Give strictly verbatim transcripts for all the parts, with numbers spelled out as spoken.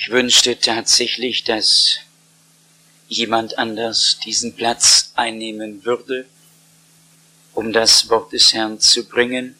Ich wünschte tatsächlich, dass jemand anders diesen Platz einnehmen würde, um das Wort des Herrn zu bringen.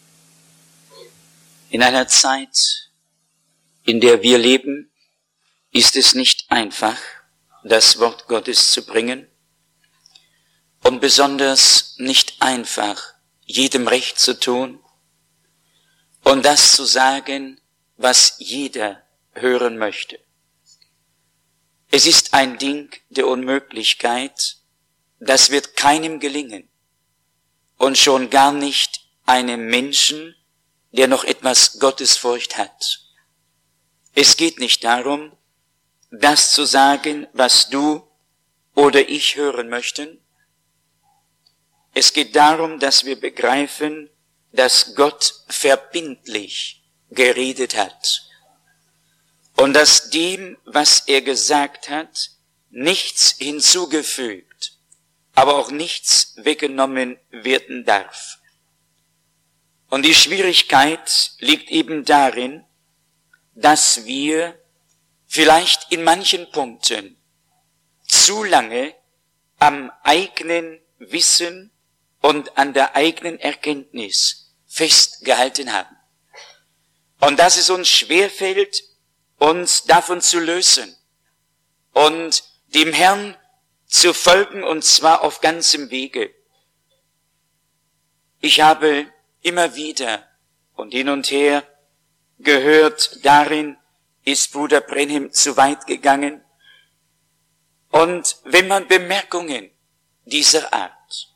In einer Zeit, in der wir leben, ist es nicht einfach, das Wort Gottes zu bringen und besonders nicht einfach, jedem Recht zu tun und das zu sagen, was jeder hören möchte. Es ist ein Ding der Unmöglichkeit, das wird keinem gelingen und schon gar nicht einem Menschen, der noch etwas Gottesfurcht hat. Es geht nicht darum, das zu sagen, was du oder ich hören möchten. Es geht darum, dass wir begreifen, dass Gott verbindlich geredet hat und dass dem, was er gesagt hat, nichts hinzugefügt, aber auch nichts weggenommen werden darf. Und die Schwierigkeit liegt eben darin, dass wir vielleicht in manchen Punkten zu lange am eigenen Wissen und an der eigenen Erkenntnis festgehalten haben. Und dass es uns schwerfällt, uns davon zu lösen und dem Herrn zu folgen, und zwar auf ganzem Wege. Ich habe immer wieder und hin und her gehört, darin ist Bruder Branham zu weit gegangen. Und wenn man Bemerkungen dieser Art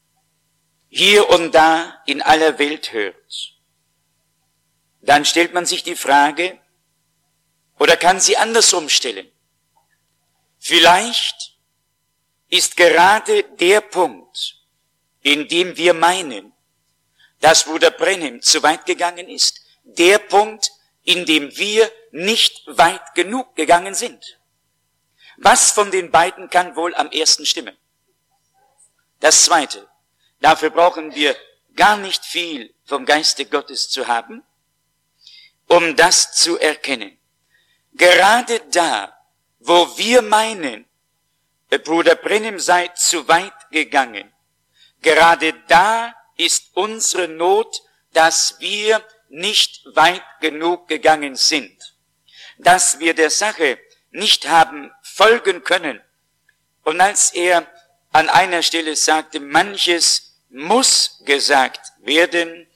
hier und da in aller Welt hört, dann stellt man sich die Frage, oder kann sie andersrum stellen. Vielleicht ist gerade der Punkt, in dem wir meinen, dass Bruder Branham zu weit gegangen ist, der Punkt, in dem wir nicht weit genug gegangen sind. Was von den beiden kann wohl am ersten stimmen? Das Zweite. Dafür brauchen wir gar nicht viel vom Geiste Gottes zu haben, um das zu erkennen. Gerade da, wo wir meinen, Bruder Branham sei zu weit gegangen, gerade da ist unsere Not, dass wir nicht weit genug gegangen sind, dass wir der Sache nicht haben folgen können. Und als er an einer Stelle sagte, manches muss gesagt werden,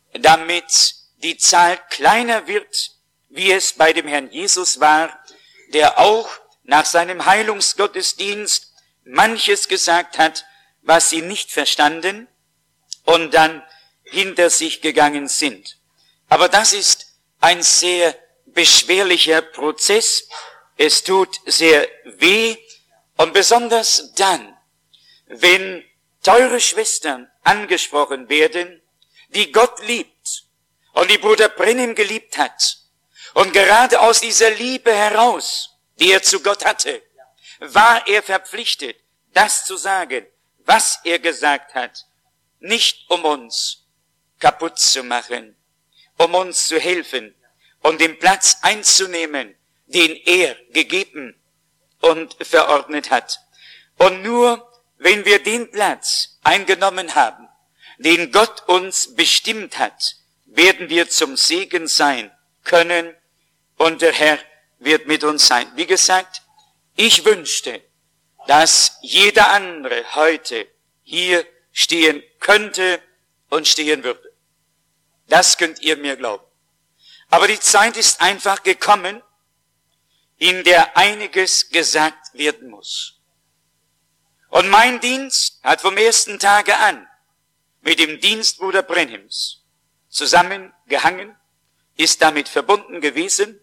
damit die Zahl kleiner wird, wie es bei dem Herrn Jesus war, der auch nach seinem Heilungsgottesdienst manches gesagt hat, was sie nicht verstanden und dann hinter sich gegangen sind. Aber das ist ein sehr beschwerlicher Prozess. Es tut sehr weh und besonders dann, wenn teure Schwestern angesprochen werden, die Gott liebt und die Bruder Branham geliebt hat. Und gerade aus dieser Liebe heraus, die er zu Gott hatte, war er verpflichtet, das zu sagen, was er gesagt hat, nicht um uns kaputt zu machen, um uns zu helfen und den Platz einzunehmen, den er gegeben und verordnet hat. Und nur wenn wir den Platz eingenommen haben, den Gott uns bestimmt hat, werden wir zum Segen sein können und der Herr wird mit uns sein. Wie gesagt, ich wünschte, dass jeder andere heute hier stehen könnte und stehen würde. Das könnt ihr mir glauben. Aber die Zeit ist einfach gekommen, in der einiges gesagt werden muss. Und mein Dienst hat vom ersten Tage an mit dem Dienst Bruder Branhams zusammengehangen, ist damit verbunden gewesen.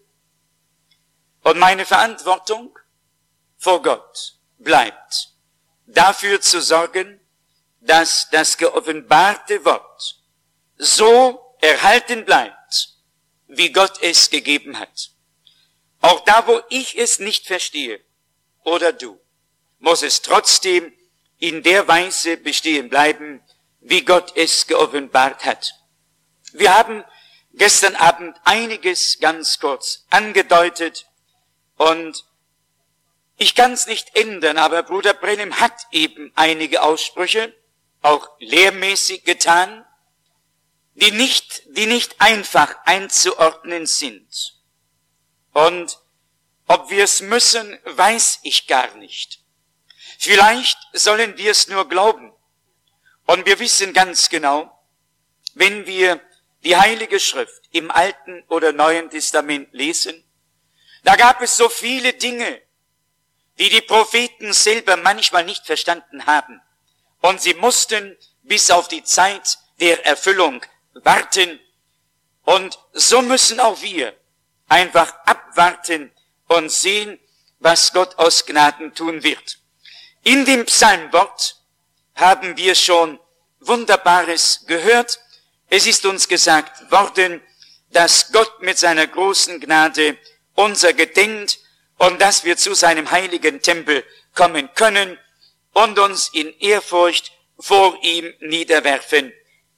Und meine Verantwortung vor Gott bleibt, dafür zu sorgen, dass das geoffenbarte Wort so erhalten bleibt, wie Gott es gegeben hat. Auch da, wo ich es nicht verstehe, oder du, muss es trotzdem in der Weise bestehen bleiben, wie Gott es geoffenbart hat. Wir haben gestern Abend einiges ganz kurz angedeutet Und ich kann es nicht ändern, aber Bruder Branham hat eben einige Aussprüche, auch lehrmäßig getan, die nicht, die nicht einfach einzuordnen sind. Und ob wir es müssen, weiß ich gar nicht. Vielleicht sollen wir es nur glauben. Und wir wissen ganz genau, wenn wir die Heilige Schrift im Alten oder Neuen Testament lesen, da gab es so viele Dinge, die die Propheten selber manchmal nicht verstanden haben. Und sie mussten bis auf die Zeit der Erfüllung warten. Und so müssen auch wir einfach abwarten und sehen, was Gott aus Gnaden tun wird. In dem Psalmwort haben wir schon Wunderbares gehört. Es ist uns gesagt worden, dass Gott mit seiner großen Gnade unser gedenkt und dass wir zu seinem heiligen Tempel kommen können und uns in Ehrfurcht vor ihm niederwerfen.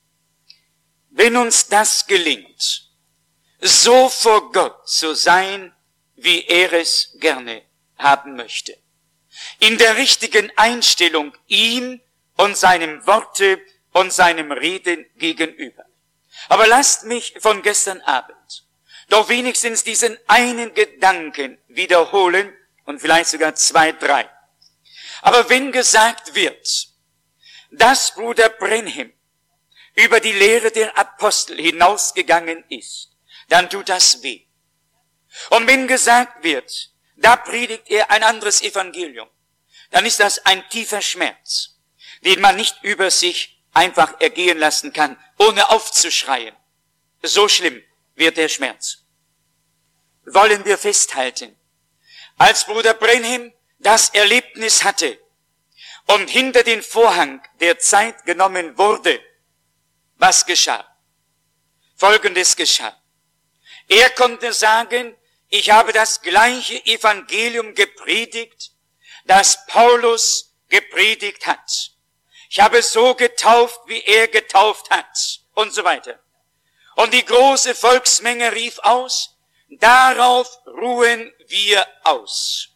Wenn uns das gelingt, so vor Gott zu sein, wie er es gerne haben möchte, in der richtigen Einstellung ihm und seinem Worte und seinem Reden gegenüber. Aber lasst mich von gestern Abend doch wenigstens diesen einen Gedanken wiederholen und vielleicht sogar zwei, drei. Aber wenn gesagt wird, dass Bruder Branham über die Lehre der Apostel hinausgegangen ist, dann tut das weh. Und wenn gesagt wird, da predigt er ein anderes Evangelium, dann ist das ein tiefer Schmerz, den man nicht über sich einfach ergehen lassen kann, ohne aufzuschreien. So schlimm wird der Schmerz. Wollen wir festhalten, als Bruder Branham das Erlebnis hatte und hinter den Vorhang der Zeit genommen wurde, was geschah? Folgendes geschah. Er konnte sagen, ich habe das gleiche Evangelium gepredigt, das Paulus gepredigt hat. Ich habe so getauft, wie er getauft hat und so weiter. Und die große Volksmenge rief aus, darauf ruhen wir aus.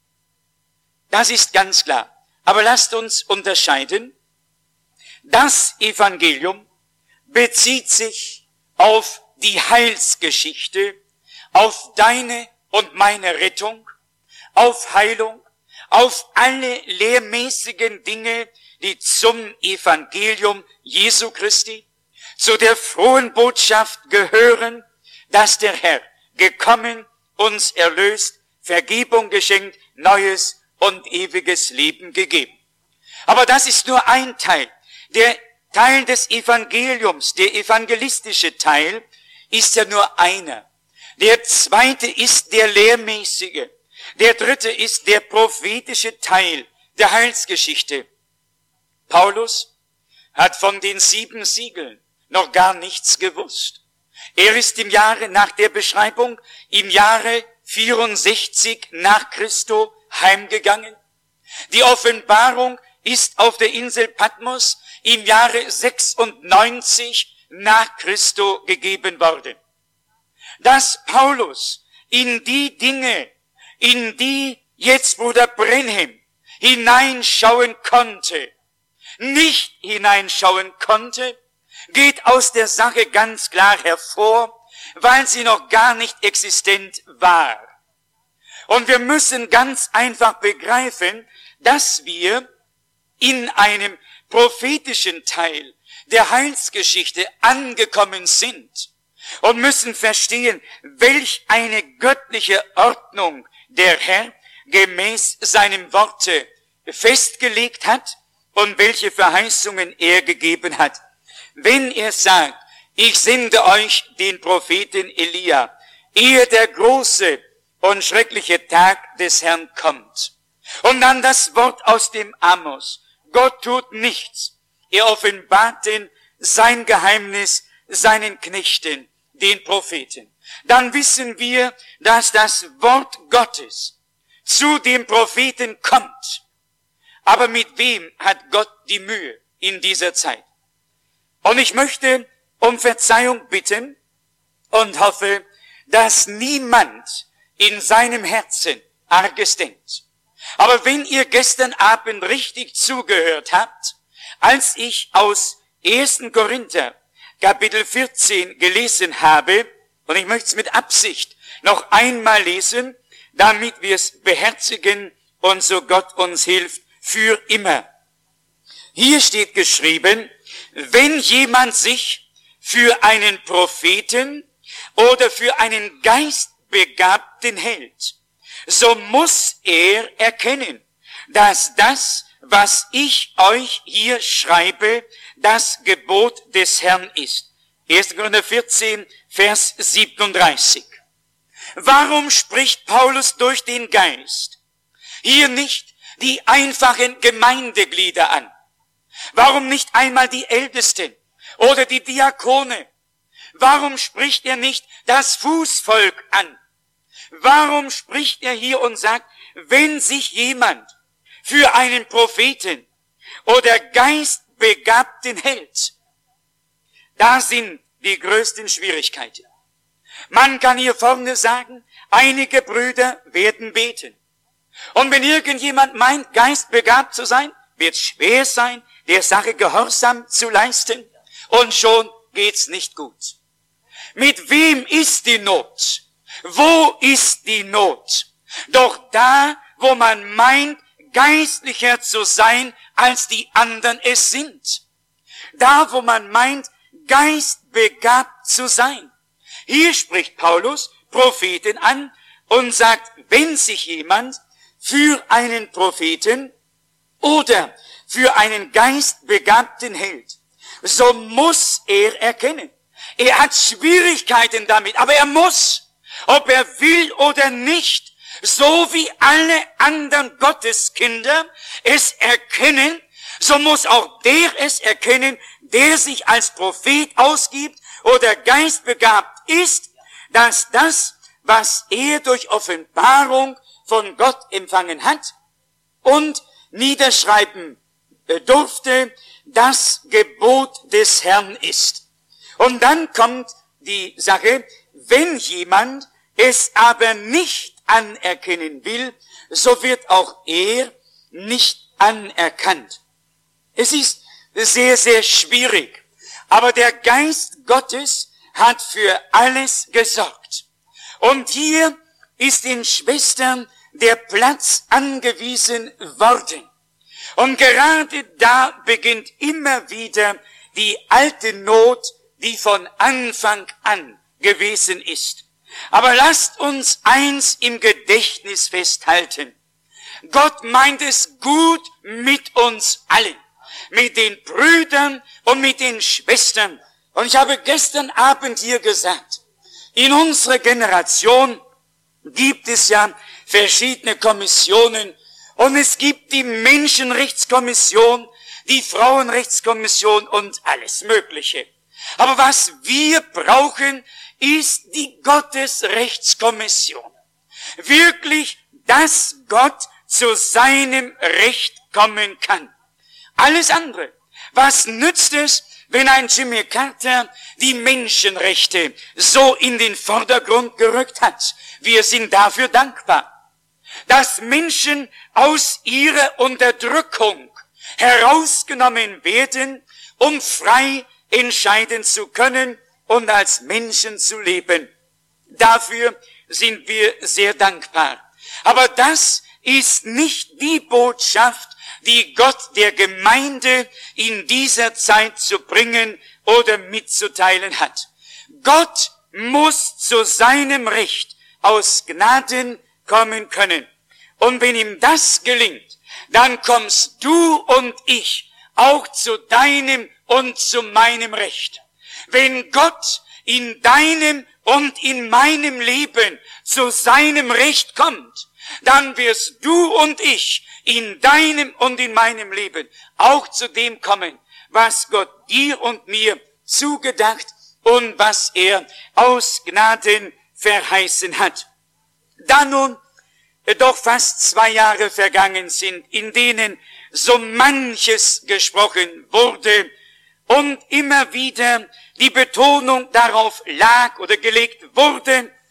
Das ist ganz klar. Aber lasst uns unterscheiden. Das Evangelium bezieht sich auf die Heilsgeschichte, auf deine und meine Rettung, auf Heilung, auf alle lehrmäßigen Dinge, die zum Evangelium Jesu Christi, zu der frohen Botschaft gehören, dass der Herr gekommen, uns erlöst, Vergebung geschenkt, neues und ewiges Leben gegeben. Aber das ist nur ein Teil. Der Teil des Evangeliums, der evangelistische Teil, ist ja nur einer. Der zweite ist der lehrmäßige. Der dritte ist der prophetische Teil der Heilsgeschichte. Paulus hat von den sieben Siegeln noch gar nichts gewusst. Er ist im Jahre nach der Beschreibung, im Jahre vierundsechzig nach Christo heimgegangen. Die Offenbarung ist auf der Insel Patmos im Jahre sechsundneunzig nach Christo gegeben worden. Dass Paulus in die Dinge, in die jetzt Bruder Branham hineinschauen konnte, nicht hineinschauen konnte, geht aus der Sache ganz klar hervor, weil sie noch gar nicht existent war. Und wir müssen ganz einfach begreifen, dass wir in einem prophetischen Teil der Heilsgeschichte angekommen sind und müssen verstehen, welch eine göttliche Ordnung der Herr gemäß seinem Worte festgelegt hat und welche Verheißungen er gegeben hat. Wenn er sagt, ich sende euch den Propheten Elia, ehe der große und schreckliche Tag des Herrn kommt. Und dann das Wort aus dem Amos, Gott tut nichts. Er offenbart denn sein Geheimnis seinen Knechten, den Propheten. Dann wissen wir, dass das Wort Gottes zu dem Propheten kommt. Aber mit wem hat Gott die Mühe in dieser Zeit? Und ich möchte um Verzeihung bitten und hoffe, dass niemand in seinem Herzen Arges denkt. Aber wenn ihr gestern Abend richtig zugehört habt, als ich aus ersten Korinther Kapitel vierzehn gelesen habe, und ich möchte es mit Absicht noch einmal lesen, damit wir es beherzigen und so Gott uns hilft, für immer. Hier steht geschrieben, wenn jemand sich für einen Propheten oder für einen Geistbegabten hält, so muss er erkennen, dass das, was ich euch hier schreibe, das Gebot des Herrn ist. erster Korinther vierzehn, Vers siebenunddreißig. Warum spricht Paulus durch den Geist hier nicht die einfachen Gemeindeglieder an? Warum nicht einmal die Ältesten oder die Diakone? Warum spricht er nicht das Fußvolk an? Warum spricht er hier und sagt, wenn sich jemand für einen Propheten oder Geistbegabten hält, da sind die größten Schwierigkeiten. Man kann hier Folgendes sagen, einige Brüder werden beten. Und wenn irgendjemand meint, geistbegabt zu sein, wird es schwer sein, der Sache Gehorsam zu leisten, und schon geht's nicht gut. Mit wem ist die Not? Wo ist die Not? Doch da, wo man meint, geistlicher zu sein, als die anderen es sind. Da, wo man meint, geistbegabt zu sein. Hier spricht Paulus Propheten an und sagt, wenn sich jemand für einen Propheten oder für einen Geistbegabten hält, so muss er erkennen. Er hat Schwierigkeiten damit, aber er muss, ob er will oder nicht, so wie alle anderen Gotteskinder es erkennen, so muss auch der es erkennen, der sich als Prophet ausgibt oder geistbegabt ist, dass das, was er durch Offenbarung von Gott empfangen hat und niederschreiben durfte, das Gebot des Herrn ist. Und dann kommt die Sache, wenn jemand es aber nicht anerkennen will, so wird auch er nicht anerkannt. Es ist sehr, sehr schwierig, aber der Geist Gottes hat für alles gesorgt. Und hier ist den Schwestern der Platz angewiesen worden. Und gerade da beginnt immer wieder die alte Not, die von Anfang an gewesen ist. Aber lasst uns eins im Gedächtnis festhalten. Gott meint es gut mit uns allen, mit den Brüdern und mit den Schwestern. Und ich habe gestern Abend hier gesagt, in unserer Generation gibt es ja verschiedene Kommissionen und es gibt die Menschenrechtskommission, die Frauenrechtskommission und alles Mögliche. Aber was wir brauchen, ist die Gottesrechtskommission. Wirklich, dass Gott zu seinem Recht kommen kann. Alles andere. Was nützt es, wenn ein Jimmy Carter die Menschenrechte so in den Vordergrund gerückt hat? Wir sind dafür dankbar. Dass Menschen aus ihrer Unterdrückung herausgenommen werden, um frei entscheiden zu können und als Menschen zu leben. Dafür sind wir sehr dankbar. Aber das ist nicht die Botschaft, die Gott der Gemeinde in dieser Zeit zu bringen oder mitzuteilen hat. Gott muss zu seinem Recht aus Gnaden kommen können. Und wenn ihm das gelingt, dann kommst du und ich auch zu deinem und zu meinem Recht. Wenn Gott in deinem und in meinem Leben zu seinem Recht kommt, dann wirst du und ich in deinem und in meinem Leben auch zu dem kommen, was Gott dir und mir zugedacht und was er aus Gnaden verheißen hat. Da nun doch fast zwei Jahre vergangen sind, in denen so manches gesprochen wurde und immer wieder die Betonung darauf lag oder gelegt wurde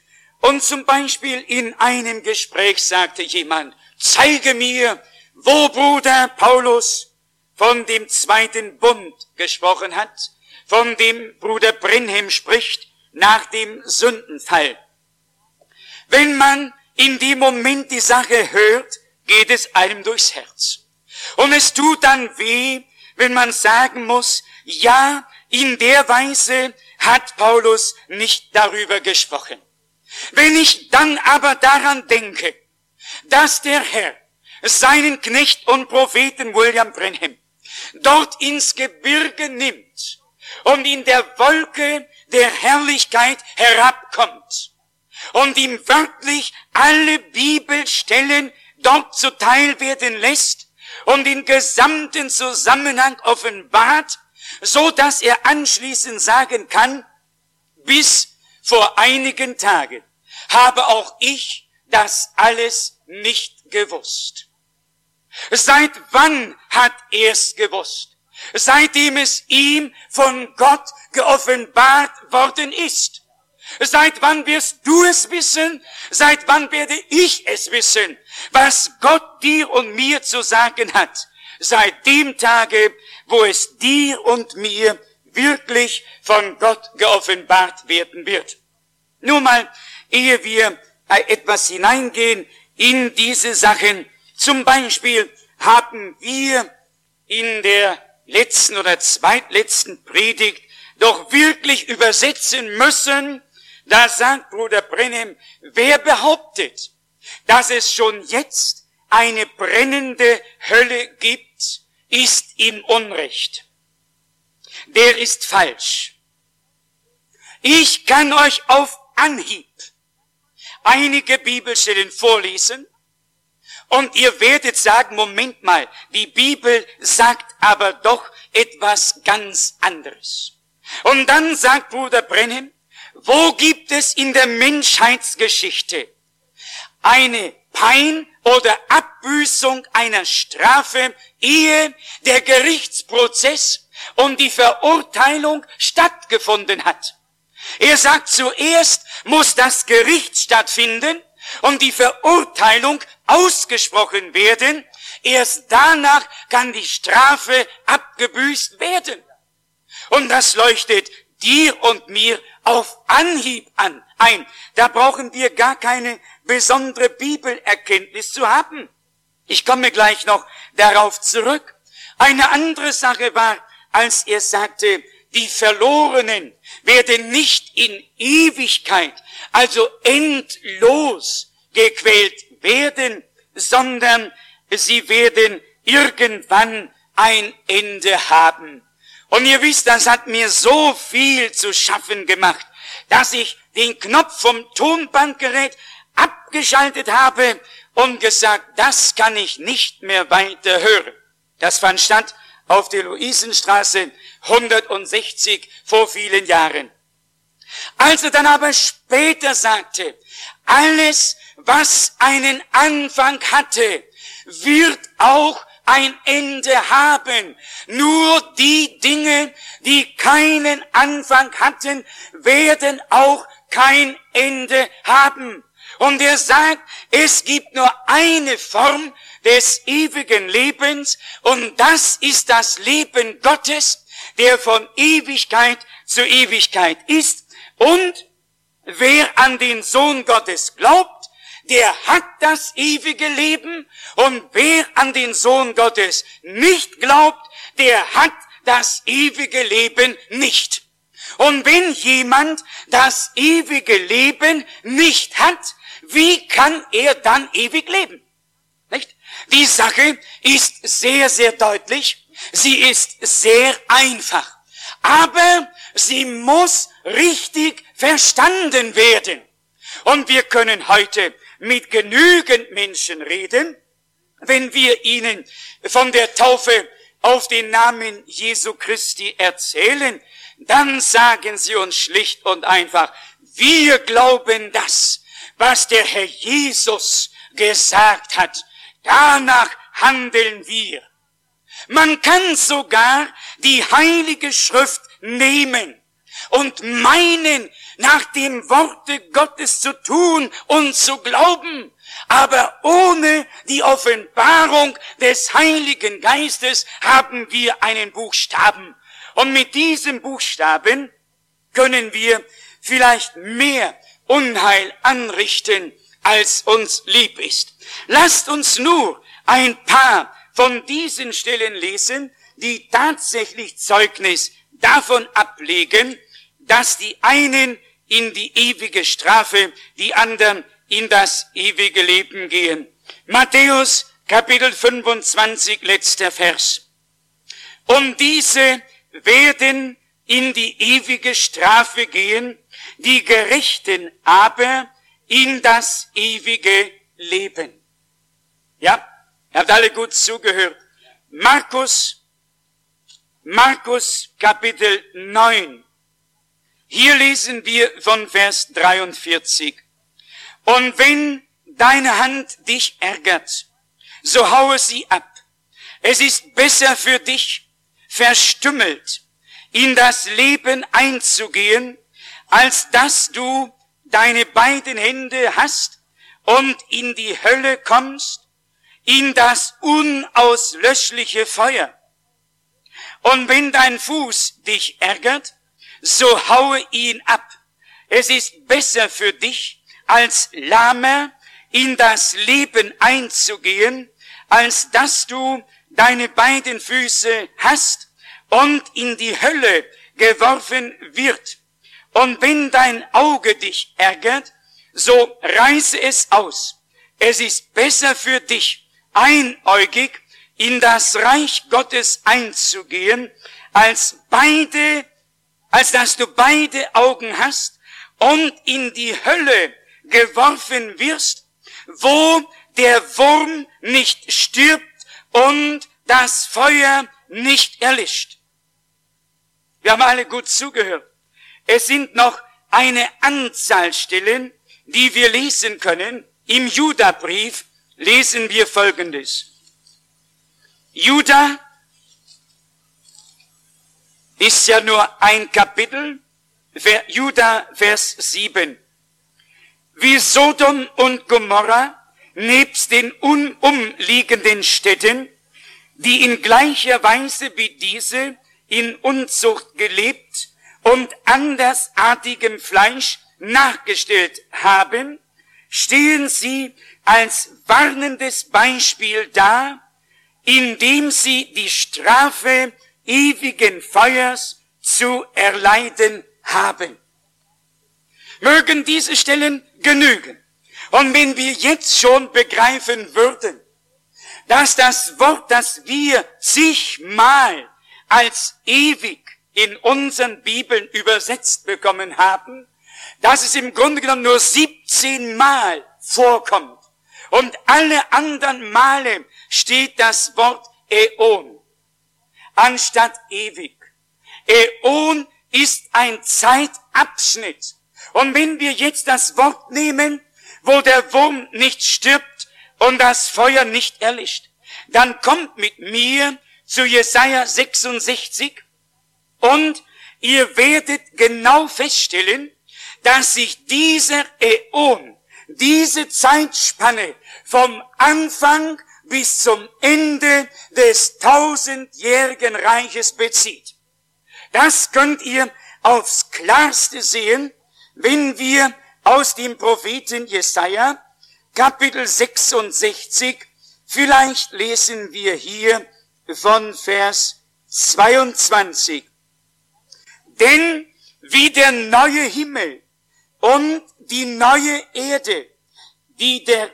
Und zum Beispiel in einem Gespräch sagte jemand, zeige mir, wo Bruder Paulus von dem zweiten Bund gesprochen hat, von dem Bruder Branham spricht nach dem Sündenfall. Wenn man in dem Moment die Sache hört, geht es einem durchs Herz. Und es tut dann weh, wenn man sagen muss, ja, in der Weise hat Paulus nicht darüber gesprochen. Wenn ich dann aber daran denke, dass der Herr seinen Knecht und Propheten William Branham dort ins Gebirge nimmt und in der Wolke der Herrlichkeit herabkommt und ihm wörtlich alle Bibelstellen dort zuteil werden lässt und den gesamten Zusammenhang offenbart, so dass er anschließend sagen kann, bis vor einigen Tagen habe auch ich das alles nicht gewusst. Seit wann hat er es gewusst? Seitdem es ihm von Gott geoffenbart worden ist. Seit wann wirst du es wissen? Seit wann werde ich es wissen, was Gott dir und mir zu sagen hat? Seit dem Tage, wo es dir und mir wirklich von Gott geoffenbart werden wird. Nur mal, ehe wir etwas hineingehen in diese Sachen, zum Beispiel haben wir in der letzten oder zweitletzten Predigt doch wirklich übersetzen müssen. Da sagt Bruder Branham, wer behauptet, dass es schon jetzt eine brennende Hölle gibt, ist im Unrecht. Der ist falsch. Ich kann euch auf Anhieb einige Bibelstellen vorlesen und ihr werdet sagen, Moment mal, die Bibel sagt aber doch etwas ganz anderes. Und dann sagt Bruder Branham, wo gibt es in der Menschheitsgeschichte eine Pein oder Abbüßung einer Strafe, ehe der Gerichtsprozess und die Verurteilung stattgefunden hat? Er sagt, zuerst muss das Gericht stattfinden und die Verurteilung ausgesprochen werden. Erst danach kann die Strafe abgebüßt werden. Und das leuchtet dir und mir auf Anhieb an ein. Da brauchen wir gar keine besondere Bibelerkenntnis zu haben. Ich komme gleich noch darauf zurück. Eine andere Sache war, als er sagte, die Verlorenen werden nicht in Ewigkeit, also endlos gequält werden, sondern sie werden irgendwann ein Ende haben. Und ihr wisst, das hat mir so viel zu schaffen gemacht, dass ich den Knopf vom Tonbandgerät abgeschaltet habe und gesagt, das kann ich nicht mehr weiter hören. Das fand statt auf der Luisenstraße hundertsechzig vor vielen Jahren. Als er dann aber später sagte, alles, was einen Anfang hatte, wird auch ein Ende haben. Nur die Dinge, die keinen Anfang hatten, werden auch kein Ende haben. Und er sagt, es gibt nur eine Form des ewigen Lebens und das ist das Leben Gottes, der von Ewigkeit zu Ewigkeit ist. Und wer an den Sohn Gottes glaubt, der hat das ewige Leben. Und wer an den Sohn Gottes nicht glaubt, der hat das ewige Leben nicht. Und wenn jemand das ewige Leben nicht hat, wie kann er dann ewig leben? Nicht? Die Sache ist sehr, sehr deutlich. Sie ist sehr einfach. Aber sie muss richtig verstanden werden. Und wir können heute mit genügend Menschen reden, wenn wir ihnen von der Taufe auf den Namen Jesu Christi erzählen, dann sagen sie uns schlicht und einfach, wir glauben das, was der Herr Jesus gesagt hat. Danach handeln wir. Man kann sogar die Heilige Schrift nehmen und meinen, nach dem Worte Gottes zu tun und zu glauben. Aber ohne die Offenbarung des Heiligen Geistes haben wir einen Buchstaben. Und mit diesem Buchstaben können wir vielleicht mehr Unheil anrichten, als uns lieb ist. Lasst uns nur ein paar von diesen Stellen lesen, die tatsächlich Zeugnis davon ablegen, dass die einen in die ewige Strafe, die anderen in das ewige Leben gehen. Matthäus Kapitel fünfundzwanzig, letzter Vers. Und diese werden in die ewige Strafe gehen, die Gerechten aber in das ewige Leben. Ja, ihr habt alle gut zugehört. Markus, Markus Kapitel neun. Hier lesen wir von Vers dreiundvierzig. Und wenn deine Hand dich ärgert, so haue sie ab. Es ist besser für dich, verstümmelt in das Leben einzugehen, als dass du deine beiden Hände hast und in die Hölle kommst, in das unauslöschliche Feuer. Und wenn dein Fuß dich ärgert, so haue ihn ab. Es ist besser für dich, als Lahmer in das Leben einzugehen, als dass du deine beiden Füße hast und in die Hölle geworfen wird. Und wenn dein Auge dich ärgert, so reiße es aus. Es ist besser für dich, einäugig in das Reich Gottes einzugehen, als beide, als dass du beide Augen hast und in die Hölle geworfen wirst, wo der Wurm nicht stirbt und das Feuer nicht erlischt. Wir haben alle gut zugehört. Es sind noch eine Anzahl Stellen, die wir lesen können. Im Judabrief lesen wir Folgendes. Juda ist ja nur ein Kapitel, Juda Vers sieben. Wie Sodom und Gomorra nebst den umliegenden Städten, die in gleicher Weise wie diese in Unzucht gelebt und andersartigem Fleisch nachgestellt haben, stehen sie als warnendes Beispiel da, indem sie die Strafe ewigen Feuers zu erleiden haben. Mögen diese Stellen genügen. Und wenn wir jetzt schon begreifen würden, dass das Wort, das wir zigmal als ewig in unseren Bibeln übersetzt bekommen haben, dass es im Grunde genommen nur siebzehn Mal vorkommt. Und alle anderen Male steht das Wort Äon anstatt ewig. Äon ist ein Zeitabschnitt. Und wenn wir jetzt das Wort nehmen, wo der Wurm nicht stirbt und das Feuer nicht erlischt, dann kommt mit mir zu Jesaja sechsundsechzig und ihr werdet genau feststellen, dass sich dieser Äon, diese Zeitspanne vom Anfang bis zum Ende des tausendjährigen Reiches bezieht. Das könnt ihr aufs Klarste sehen, wenn wir aus dem Propheten Jesaja, Kapitel sechsundsechzig, vielleicht lesen wir hier von Vers zweiundzwanzig. Denn wie der neue Himmel und die neue Erde, die der,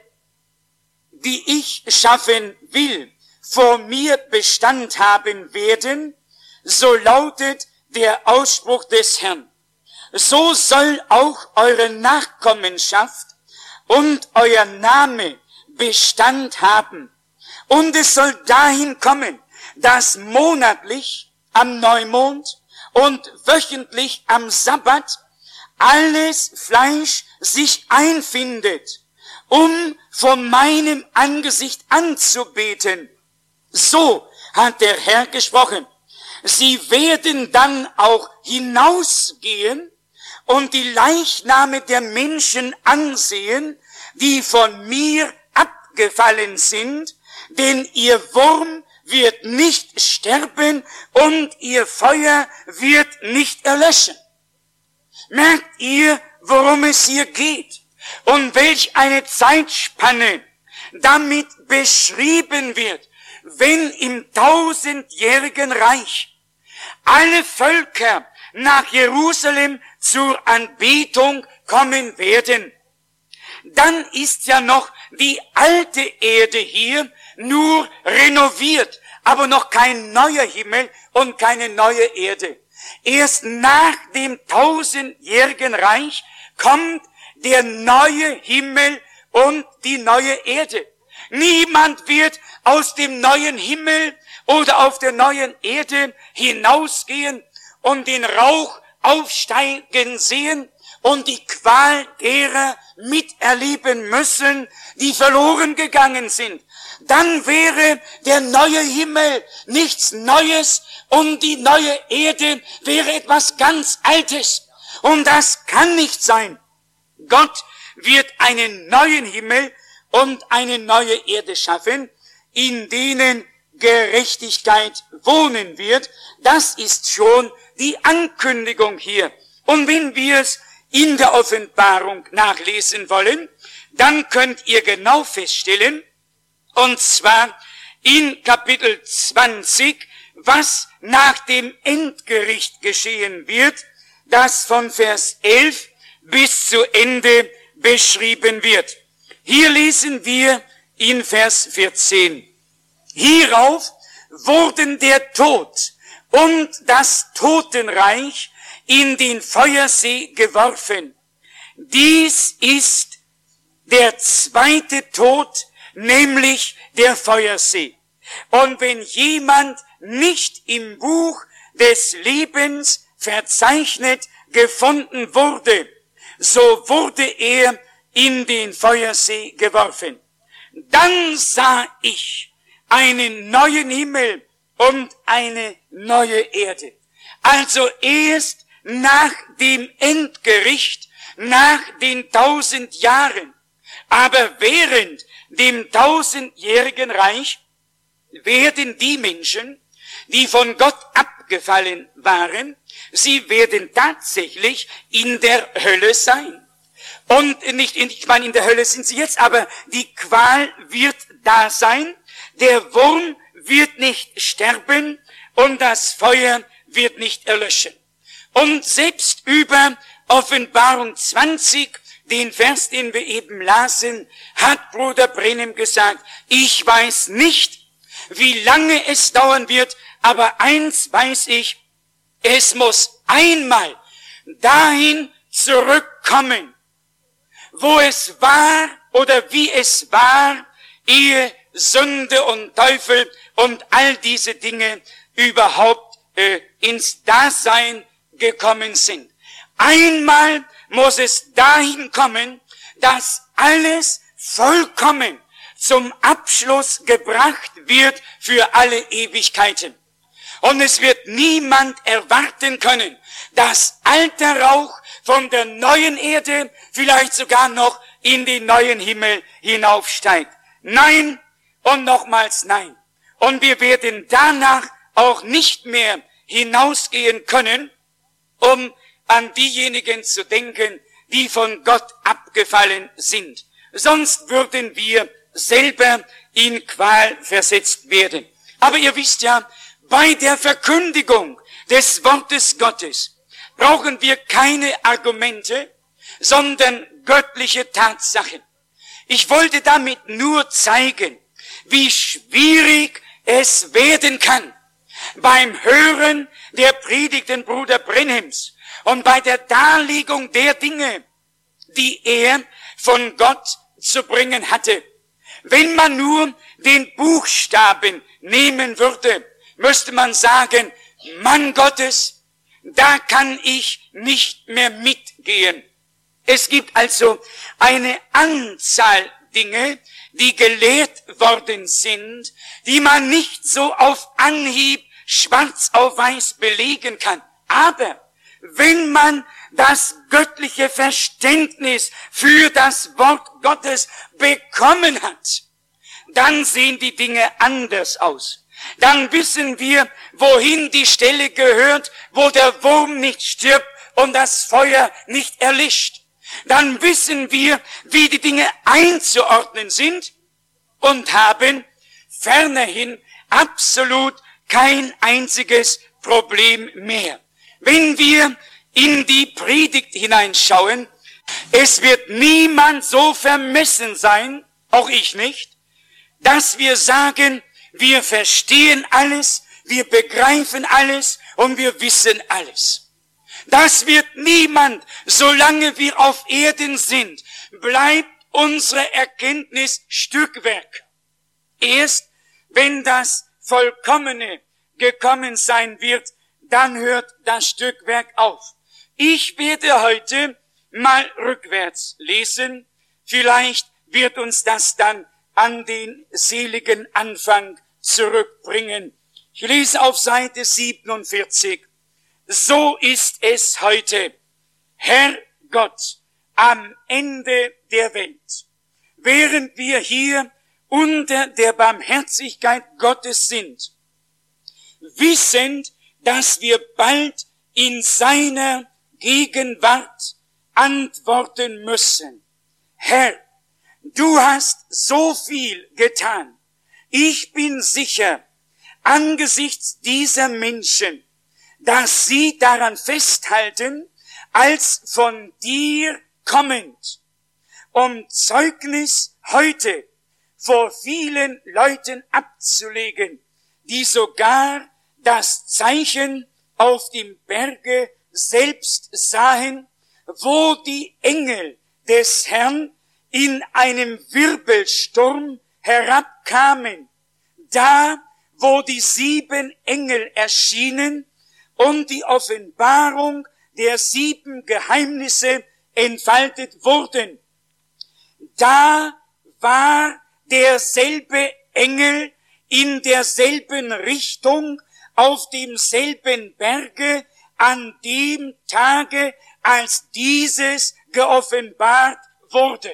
die ich schaffen will, vor mir Bestand haben werden, so lautet der Ausspruch des Herrn. So soll auch eure Nachkommenschaft und euer Name Bestand haben. Und es soll dahin kommen, dass monatlich am Neumond und wöchentlich am Sabbat alles Fleisch sich einfindet, um vor meinem Angesicht anzubeten. So hat der Herr gesprochen. Sie werden dann auch hinausgehen und die Leichname der Menschen ansehen, die von mir abgefallen sind, denn ihr Wurm wird nicht sterben und ihr Feuer wird nicht erlöschen. Merkt ihr, worum es hier geht und welch eine Zeitspanne damit beschrieben wird, wenn im tausendjährigen Reich alle Völker nach Jerusalem zur Anbetung kommen werden. Dann ist ja noch die alte Erde hier nur renoviert, aber noch kein neuer Himmel und keine neue Erde. Erst nach dem tausendjährigen Reich kommt der neue Himmel und die neue Erde. Niemand wird aus dem neuen Himmel oder auf der neuen Erde hinausgehen und den Rauch aufsteigen sehen und die Qual derer miterleben müssen, die verloren gegangen sind. Dann wäre der neue Himmel nichts Neues und die neue Erde wäre etwas ganz Altes. Und das kann nicht sein. Gott wird einen neuen Himmel und eine neue Erde schaffen, in denen Gerechtigkeit wohnen wird. Das ist schon die Ankündigung hier. Und wenn wir es in der Offenbarung nachlesen wollen, dann könnt ihr genau feststellen, und zwar in Kapitel zwanzig, was nach dem Endgericht geschehen wird, das von Vers elf bis zu Ende beschrieben wird. Hier lesen wir in Vers vierzehn. Hierauf wurden der Tod und das Totenreich in den Feuersee geworfen. Dies ist der zweite Tod, nämlich der Feuersee. Und wenn jemand nicht im Buch des Lebens verzeichnet gefunden wurde, so wurde er in den Feuersee geworfen. Dann sah ich einen neuen Himmel und eine neue Erde. Also erst nach dem Endgericht, nach den tausend Jahren, aber während dem tausendjährigen Reich werden die Menschen, die von Gott abgefallen waren, sie werden tatsächlich in der Hölle sein. Und nicht, in, ich meine, in der Hölle sind sie jetzt, aber die Qual wird da sein, der Wurm wird nicht sterben und das Feuer wird nicht erlöschen. Und selbst über Offenbarung zwanzig, den Vers, den wir eben lasen, hat Bruder Branham gesagt, ich weiß nicht, wie lange es dauern wird, aber eins weiß ich, es muss einmal dahin zurückkommen, wo es war oder wie es war, ehe Sünde und Teufel und all diese Dinge überhaupt äh, ins Dasein gekommen sind. Einmal muss es dahin kommen, dass alles vollkommen zum Abschluss gebracht wird für alle Ewigkeiten. Und es wird niemand erwarten können, dass alter Rauch von der neuen Erde vielleicht sogar noch in den neuen Himmel hinaufsteigt. Nein und nochmals nein. Und wir werden danach auch nicht mehr hinausgehen können, um an diejenigen zu denken, die von Gott abgefallen sind. Sonst würden wir selber in Qual versetzt werden. Aber ihr wisst ja, bei der Verkündigung des Wortes Gottes brauchen wir keine Argumente, sondern göttliche Tatsachen. Ich wollte damit nur zeigen, wie schwierig es werden kann, beim Hören der Predigten Bruder Branhams und bei der Darlegung der Dinge, die er von Gott zu bringen hatte. Wenn man nur den Buchstaben nehmen würde, müsste man sagen, Mann Gottes, da kann ich nicht mehr mitgehen. Es gibt also eine Anzahl Dinge, die gelehrt worden sind, die man nicht so auf Anhieb schwarz auf weiß belegen kann. Aber wenn man das göttliche Verständnis für das Wort Gottes bekommen hat, dann sehen die Dinge anders aus. Dann wissen wir, wohin die Stelle gehört, wo der Wurm nicht stirbt und das Feuer nicht erlischt. Dann wissen wir, wie die Dinge einzuordnen sind und haben fernerhin absolut kein einziges Problem mehr. Wenn wir in die Predigt hineinschauen, es wird niemand so vermessen sein, auch ich nicht, dass wir sagen, wir verstehen alles, wir begreifen alles und wir wissen alles. Das wird niemand, solange wir auf Erden sind, bleibt unsere Erkenntnis Stückwerk. Erst wenn das Vollkommene gekommen sein wird, dann hört das Stückwerk auf. Ich werde heute mal rückwärts lesen. Vielleicht wird uns das dann an den seligen Anfang zurückbringen. Ich lese auf Seite siebenundvierzig. So ist es heute, Herr Gott, am Ende der Welt. Während wir hier unter der Barmherzigkeit Gottes sind, wissend, dass wir bald in seiner Gegenwart antworten müssen. Herr, du hast so viel getan. Ich bin sicher, angesichts dieser Menschen, dass sie daran festhalten, als von dir kommend, um Zeugnis heute vor vielen Leuten abzulegen, die sogar das Zeichen auf dem Berge selbst sahen, wo die Engel des Herrn in einem Wirbelsturm herabkamen, da, wo die sieben Engel erschienen und die Offenbarung der sieben Geheimnisse entfaltet wurden. Da war derselbe Engel in derselben Richtung auf demselben Berge an dem Tage, als dieses geoffenbart wurde.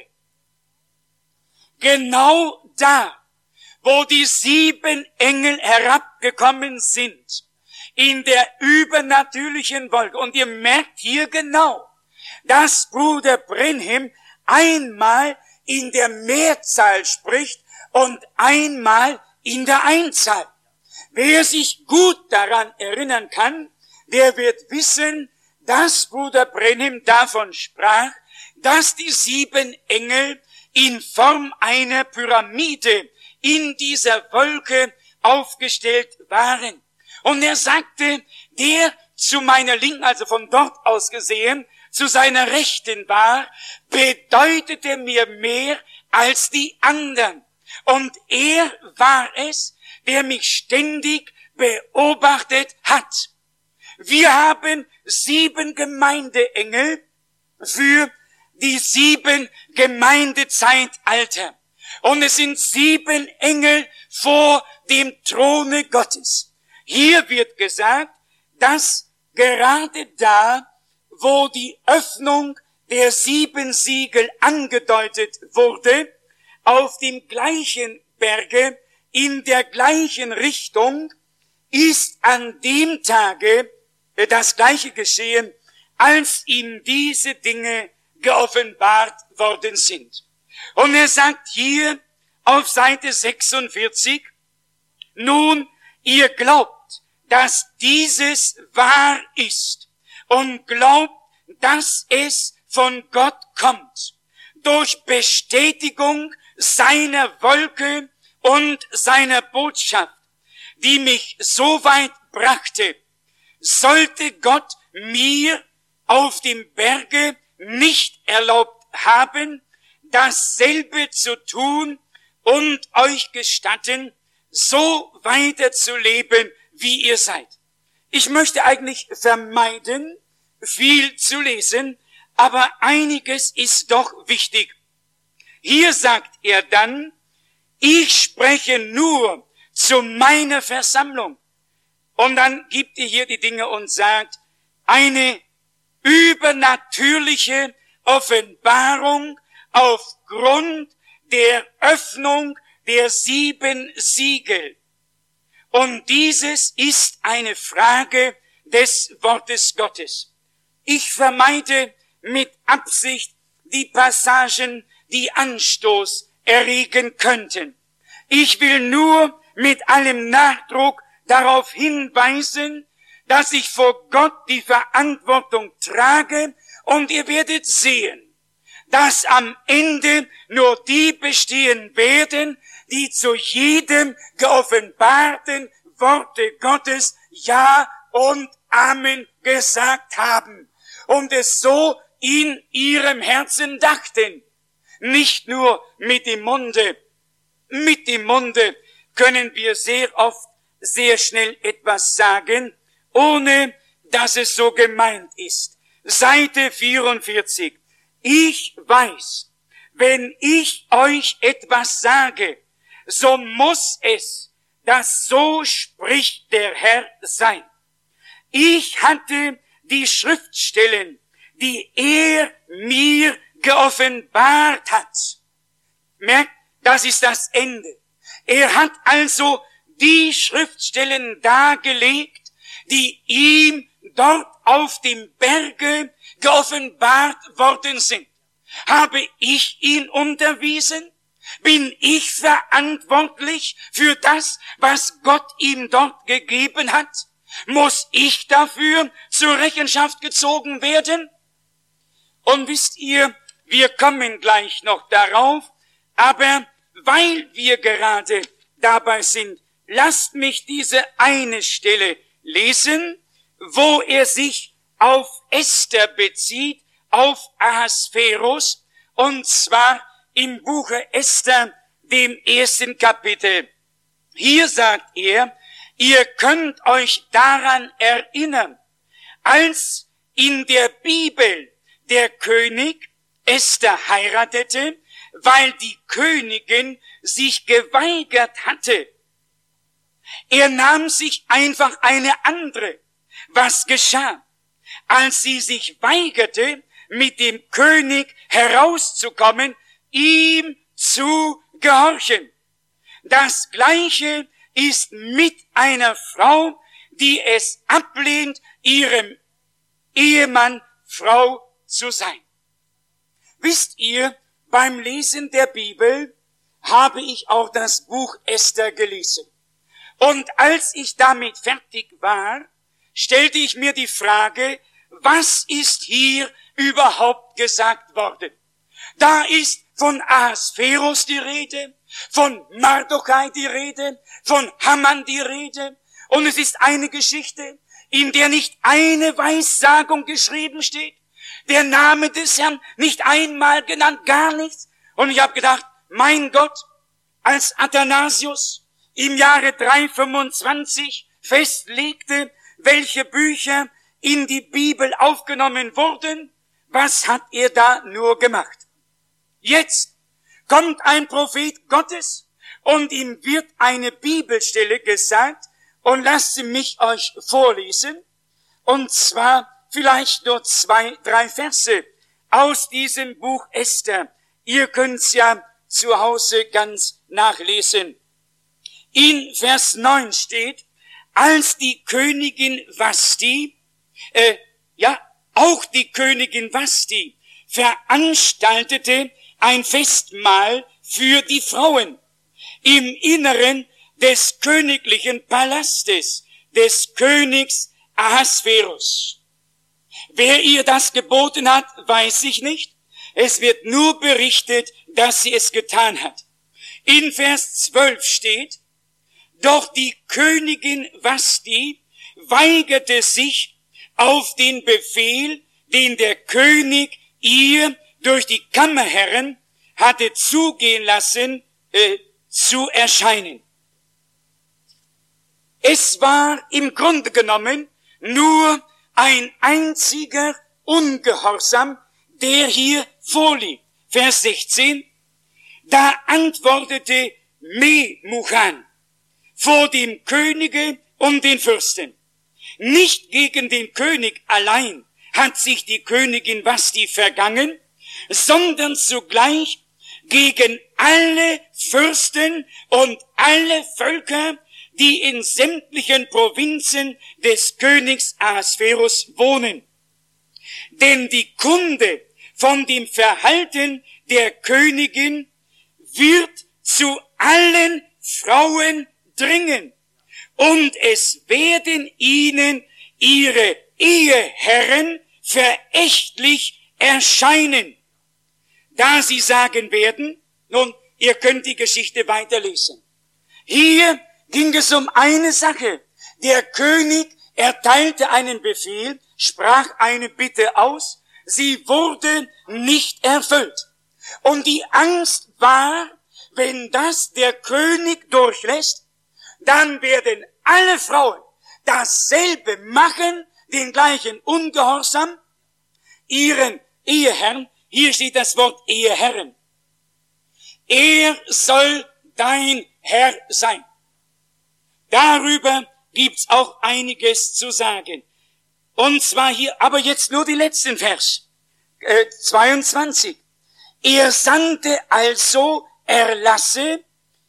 Genau da, wo die sieben Engel herabgekommen sind, in der übernatürlichen Wolke. Und ihr merkt hier genau, dass Bruder Branham einmal in der Mehrzahl spricht und einmal in der Einzahl. Wer sich gut daran erinnern kann, der wird wissen, dass Bruder Branham davon sprach, dass die sieben Engel in Form einer Pyramide in dieser Wolke aufgestellt waren. Und er sagte, der zu meiner Linken, also von dort aus gesehen, zu seiner Rechten war, bedeutete mir mehr als die anderen. Und er war es, der mich ständig beobachtet hat. Wir haben sieben Gemeindeengel für die sieben Gemeindezeitalter. Und es sind sieben Engel vor dem Throne Gottes. Hier wird gesagt, dass gerade da, wo die Öffnung der sieben Siegel angedeutet wurde, auf dem gleichen Berge, in der gleichen Richtung, ist an dem Tage das Gleiche geschehen, als ihm diese Dinge geoffenbart worden sind. Und er sagt hier auf Seite sechsundvierzig, nun, ihr glaubt, dass dieses wahr ist und glaubt, dass es von Gott kommt, durch Bestätigung seiner Wolke und seiner Botschaft, die mich so weit brachte, sollte Gott mir auf dem Berge nicht erlaubt haben, dasselbe zu tun und euch gestatten, so weiterzuleben, wie ihr seid. Ich möchte eigentlich vermeiden, viel zu lesen, aber einiges ist doch wichtig. Hier sagt er dann, ich spreche nur zu meiner Versammlung. Und dann gibt er hier die Dinge und sagt, eine übernatürliche Offenbarung aufgrund der Öffnung der sieben Siegel. Und dieses ist eine Frage des Wortes Gottes. Ich vermeide mit Absicht die Passagen, die Anstoß erregen könnten. Ich will nur mit allem Nachdruck darauf hinweisen, dass ich vor Gott die Verantwortung trage, und ihr werdet sehen, dass am Ende nur die bestehen werden, die zu jedem geoffenbarten Worte Gottes Ja und Amen gesagt haben und es so in ihrem Herzen dachten. Nicht nur mit dem Munde. Mit dem Munde können wir sehr oft sehr schnell etwas sagen, ohne dass es so gemeint ist. Seite vierundvierzig. Ich weiß, wenn ich euch etwas sage, so muss es, dass so spricht der Herr sein. Ich hatte die Schriftstellen, die er mir geoffenbart hat. Merkt, das ist das Ende. Er hat also die Schriftstellen dargelegt, die ihm dort auf dem Berge geoffenbart worden sind. Habe ich ihn unterwiesen? Bin ich verantwortlich für das, was Gott ihm dort gegeben hat? Muss ich dafür zur Rechenschaft gezogen werden? Und wisst ihr, wir kommen gleich noch darauf, aber weil wir gerade dabei sind, lasst mich diese eine Stelle lesen, wo er sich auf Esther bezieht, auf Ahasverus, und zwar im Buche Esther, dem ersten Kapitel. Hier sagt er, ihr könnt euch daran erinnern, als in der Bibel der König Esther heiratete, weil die Königin sich geweigert hatte. Er nahm sich einfach eine andere. Was geschah? Als sie sich weigerte, mit dem König herauszukommen, ihm zu gehorchen. Das Gleiche ist mit einer Frau, die es ablehnt, ihrem Ehemann Frau zu sein. Wisst ihr, beim Lesen der Bibel habe ich auch das Buch Esther gelesen. Und als ich damit fertig war, stellte ich mir die Frage, was ist hier überhaupt gesagt worden? Da ist von Ahasverus die Rede, von Mardochai die Rede, von Haman die Rede. Und es ist eine Geschichte, in der nicht eine Weissagung geschrieben steht, der Name des Herrn nicht einmal genannt, gar nichts. Und ich habe gedacht, mein Gott, als Athanasius im Jahre dreihundertfünfundzwanzig festlegte, welche Bücher in die Bibel aufgenommen wurden, was hat er da nur gemacht? Jetzt kommt ein Prophet Gottes und ihm wird eine Bibelstelle gesagt, und lasst sie mich euch vorlesen, und zwar vielleicht nur zwei, drei Verse aus diesem Buch Esther. Ihr könnt's ja zu Hause ganz nachlesen. In Vers neun steht, als die Königin Vashti, äh, ja, auch die Königin Vashti veranstaltete ein Festmahl für die Frauen im Inneren des königlichen Palastes des Königs Ahasverus. Wer ihr das geboten hat, weiß ich nicht. Es wird nur berichtet, dass sie es getan hat. In Vers zwölf steht, doch die Königin Vashti weigerte sich auf den Befehl, den der König ihr durch die Kammerherren hatte zugehen lassen, äh, zu erscheinen. Es war im Grunde genommen nur ein einziger Ungehorsam, der hier vorliegt. Vers sechzehn. Da antwortete Memuchan vor dem Könige und den Fürsten. Nicht gegen den König allein hat sich die Königin Vashti vergangen, sondern zugleich gegen alle Fürsten und alle Völker, die in sämtlichen Provinzen des Königs Ahasverus wohnen. Denn die Kunde von dem Verhalten der Königin wird zu allen Frauen dringen, und es werden ihnen ihre Eheherren verächtlich erscheinen, da sie sagen werden, nun, ihr könnt die Geschichte weiterlesen. Hier ging es um eine Sache. Der König erteilte einen Befehl, sprach eine Bitte aus, sie wurde nicht erfüllt. Und die Angst war, wenn das der König durchlässt, dann werden alle Frauen dasselbe machen, den gleichen Ungehorsam, ihren Eheherrn. Hier steht das Wort Eheherren. Er soll dein Herr sein. Darüber gibt's auch einiges zu sagen. Und zwar hier, aber jetzt nur die letzten Vers, äh, zweiundzwanzig. Er sandte also Erlasse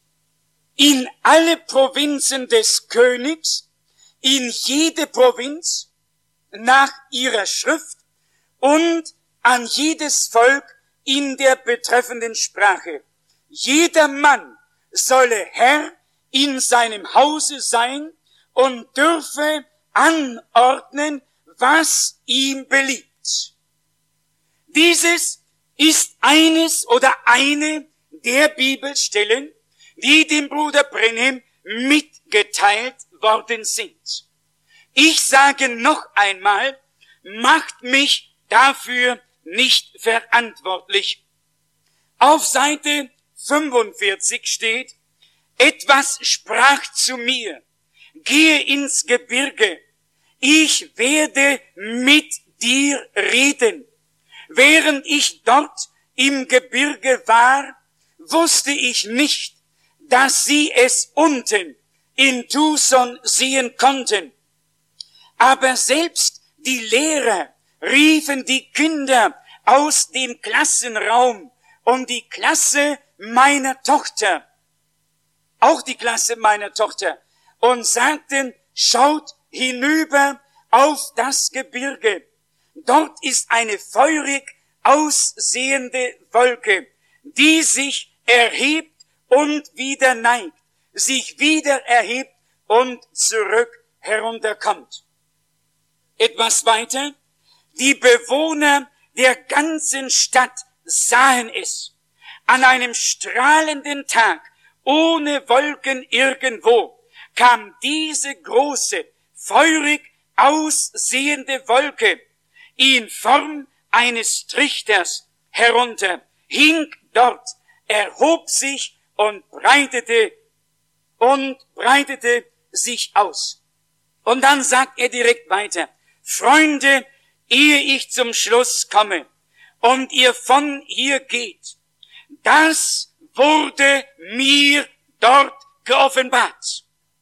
in alle Provinzen des Königs, in jede Provinz nach ihrer Schrift und an jedes Volk in der betreffenden Sprache. Jeder Mann solle Herr in seinem Hause sein und dürfe anordnen, was ihm beliebt. Dieses ist eines oder eine der Bibelstellen, die dem Bruder Branham mitgeteilt worden sind. Ich sage noch einmal, macht mich dafür nicht verantwortlich. Auf Seite fünfundvierzig steht, etwas sprach zu mir, gehe ins Gebirge, ich werde mit dir reden. Während ich dort im Gebirge war, wusste ich nicht, dass sie es unten in Tucson sehen konnten. Aber selbst die Lehrer riefen die Kinder aus dem Klassenraum und die Klasse meiner Tochter, auch die Klasse meiner Tochter, und sagten, schaut hinüber auf das Gebirge. Dort ist eine feurig aussehende Wolke, die sich erhebt und wieder neigt, sich wieder erhebt und zurück herunterkommt. Etwas weiter. Die Bewohner der ganzen Stadt sahen es. An einem strahlenden Tag, ohne Wolken irgendwo, kam diese große, feurig aussehende Wolke in Form eines Trichters herunter, hing dort, erhob sich und breitete und breitete sich aus. Und dann sagt er direkt weiter, Freunde, ehe ich zum Schluss komme und ihr von hier geht, das wurde mir dort geoffenbart.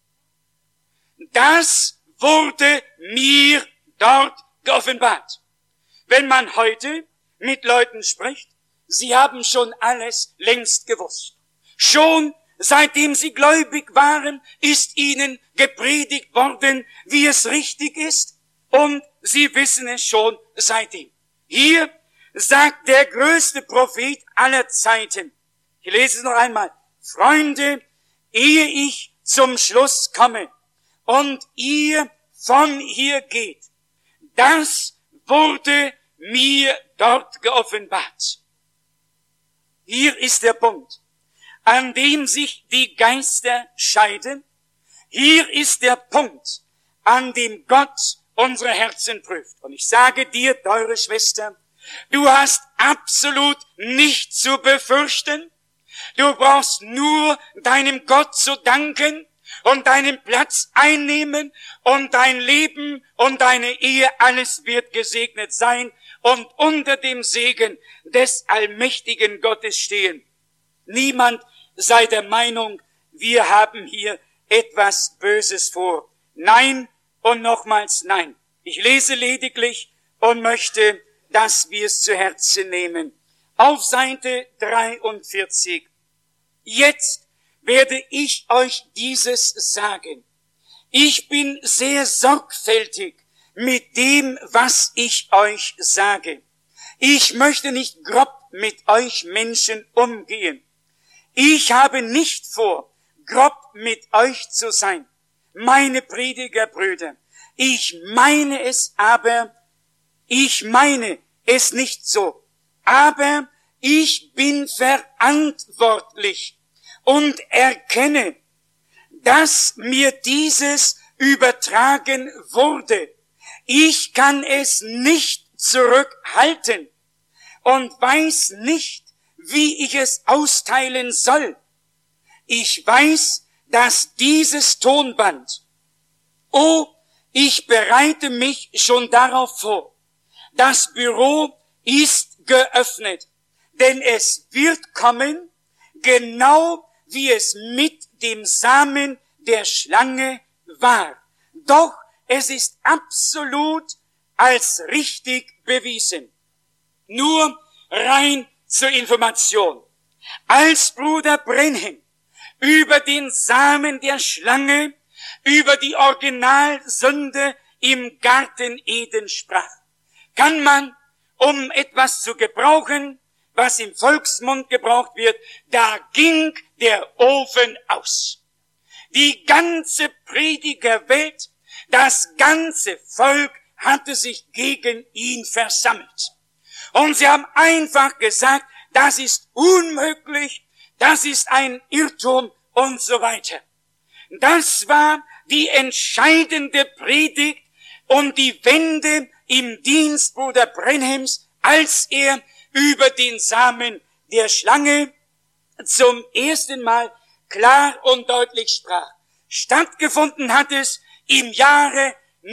Das wurde mir dort geoffenbart. Wenn man heute mit Leuten spricht, sie haben schon alles längst gewusst. Schon seitdem sie gläubig waren, ist ihnen gepredigt worden, wie es richtig ist, und sie wissen es schon seitdem. Hier sagt der größte Prophet aller Zeiten, ich lese es noch einmal, Freunde, ehe ich zum Schluss komme und ihr von hier geht, das wurde mir dort geoffenbart. Hier ist der Punkt, an dem sich die Geister scheiden. Hier ist der Punkt, an dem Gott unsere Herzen prüft. Und ich sage dir, teure Schwester, du hast absolut nichts zu befürchten. Du brauchst nur deinem Gott zu danken und deinen Platz einnehmen und dein Leben und deine Ehe, alles wird gesegnet sein und unter dem Segen des allmächtigen Gottes stehen. Niemand sei der Meinung, wir haben hier etwas Böses vor. Nein und nochmals nein. Ich lese lediglich und möchte, dass wir es zu Herzen nehmen. Auf Seite dreiundvierzig. Jetzt werde ich euch dieses sagen. Ich bin sehr sorgfältig mit dem, was ich euch sage. Ich möchte nicht grob mit euch Menschen umgehen. Ich habe nicht vor, grob mit euch zu sein, meine Predigerbrüder. Ich meine es aber, ich meine es nicht so. Aber ich bin verantwortlich und erkenne, dass mir dieses übertragen wurde. Ich kann es nicht zurückhalten und weiß nicht, wie ich es austeilen soll. Ich weiß, dass dieses Tonband, oh, ich bereite mich schon darauf vor. Das Büro ist geöffnet, denn es wird kommen, genau wie es mit dem Samen der Schlange war. Doch es ist absolut als richtig bewiesen. Nur rein zur Information. Als Bruder Branham über den Samen der Schlange, über die Originalsünde im Garten Eden sprach, kann man, um etwas zu gebrauchen, was im Volksmund gebraucht wird, da ging der Ofen aus. Die ganze Predigerwelt, das ganze Volk hatte sich gegen ihn versammelt. Und sie haben einfach gesagt, das ist unmöglich, das ist ein Irrtum und so weiter. Das war die entscheidende Predigt und die Wende im Dienst Bruder Branhams, als er über den Samen der Schlange zum ersten Mal klar und deutlich sprach. Stattgefunden hat es im Jahre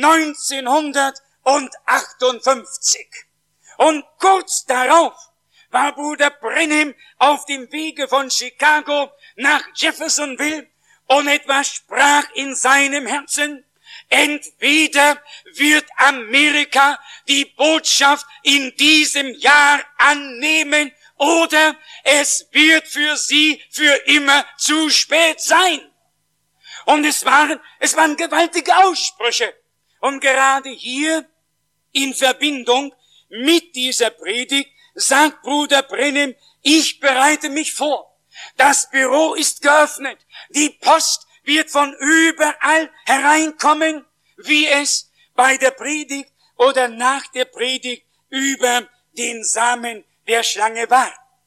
neunzehnhundertachtundfünfzig. Und kurz darauf war Bruder Branham auf dem Wege von Chicago nach Jeffersonville und etwas sprach in seinem Herzen. Entweder wird Amerika die Botschaft in diesem Jahr annehmen oder es wird für sie für immer zu spät sein. Und es waren, es waren gewaltige Aussprüche. Und gerade hier in Verbindung mit dieser Predigt sagt Bruder Branham, ich bereite mich vor. Das Büro ist geöffnet. Die Post wird von überall hereinkommen, wie es bei der Predigt oder nach der Predigt über den Samen der Schlange war.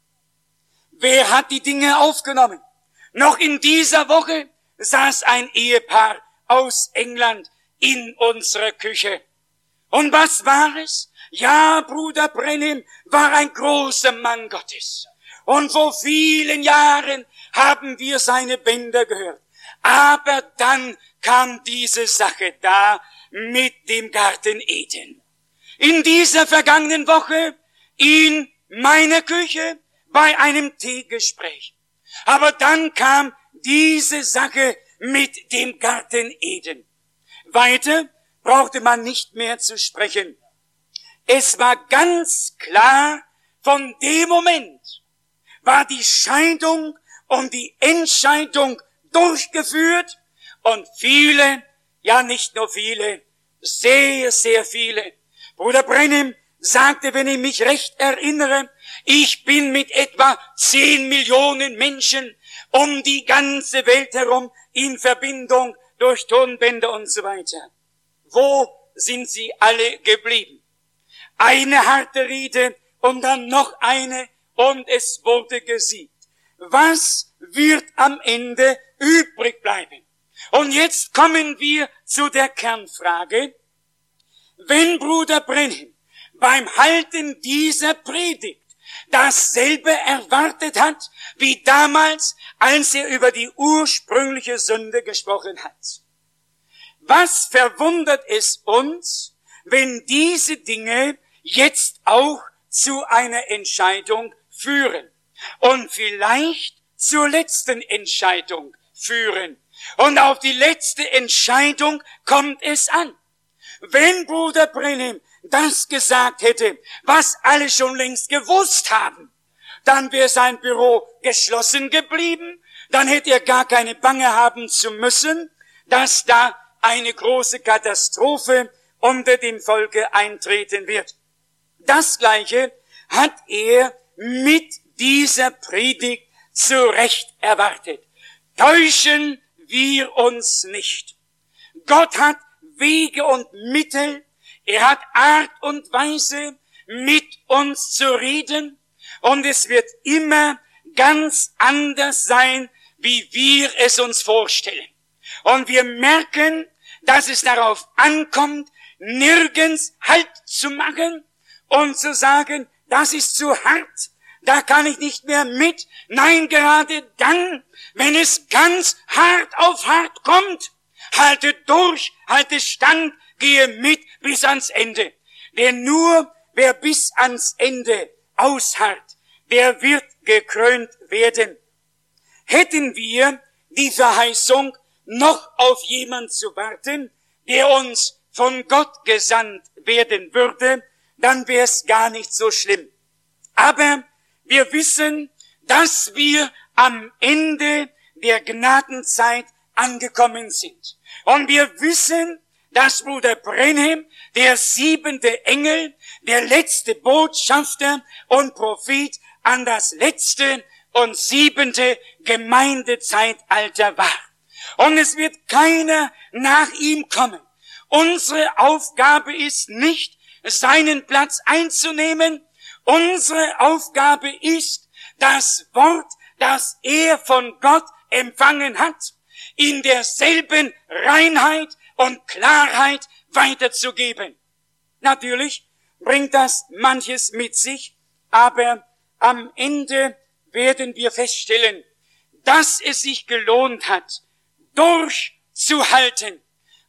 Wer hat die Dinge aufgenommen? Noch in dieser Woche saß ein Ehepaar aus England in unserer Küche. Und was war es? Ja, Bruder Branham war ein großer Mann Gottes. Und vor vielen Jahren haben wir seine Bänder gehört. Aber dann kam diese Sache da mit dem Garten Eden. In dieser vergangenen Woche in meiner Küche bei einem Teegespräch. Aber dann kam diese Sache mit dem Garten Eden. Weiter brauchte man nicht mehr zu sprechen. Es war ganz klar, von dem Moment war die Scheidung und die Entscheidung durchgeführt und viele, ja nicht nur viele, sehr, sehr viele. Bruder Branham sagte, wenn ich mich recht erinnere, ich bin mit etwa zehn Millionen Menschen um die ganze Welt herum in Verbindung durch Tonbänder und so weiter. Wo sind sie alle geblieben? Eine harte Rede und dann noch eine und es wurde gesiegt. Was wird am Ende übrig bleiben? Und jetzt kommen wir zu der Kernfrage. Wenn Bruder Branham beim Halten dieser Predigt dasselbe erwartet hat, wie damals, als er über die ursprüngliche Sünde gesprochen hat. Was verwundert es uns, wenn diese Dinge jetzt auch zu einer Entscheidung führen und vielleicht zur letzten Entscheidung führen. Und auf die letzte Entscheidung kommt es an. Wenn Bruder Branham das gesagt hätte, was alle schon längst gewusst haben, dann wäre sein Büro geschlossen geblieben, dann hätte er gar keine Bange haben zu müssen, dass da eine große Katastrophe unter dem Volke eintreten wird. Das Gleiche hat er mit dieser Predigt zu Recht erwartet. Täuschen wir uns nicht. Gott hat Wege und Mittel, er hat Art und Weise, mit uns zu reden, und es wird immer ganz anders sein, wie wir es uns vorstellen. Und wir merken, dass es darauf ankommt, nirgends Halt zu machen und zu sagen, das ist zu hart, da kann ich nicht mehr mit. Nein, gerade dann, wenn es ganz hart auf hart kommt, halte durch, halte stand, gehe mit bis ans Ende. Denn nur wer bis ans Ende ausharrt, der wird gekrönt werden. Hätten wir die Verheißung, noch auf jemand zu warten, der uns von Gott gesandt werden würde, dann wäre es gar nicht so schlimm. Aber wir wissen, dass wir am Ende der Gnadenzeit angekommen sind. Und wir wissen, dass Bruder Branham, der siebente Engel, der letzte Botschafter und Prophet an das letzte und siebente Gemeindezeitalter war. Und es wird keiner nach ihm kommen. Unsere Aufgabe ist nicht, seinen Platz einzunehmen. Unsere Aufgabe ist, das Wort, das er von Gott empfangen hat, in derselben Reinheit und Klarheit weiterzugeben. Natürlich bringt das manches mit sich, aber am Ende werden wir feststellen, dass es sich gelohnt hat, durchzuhalten,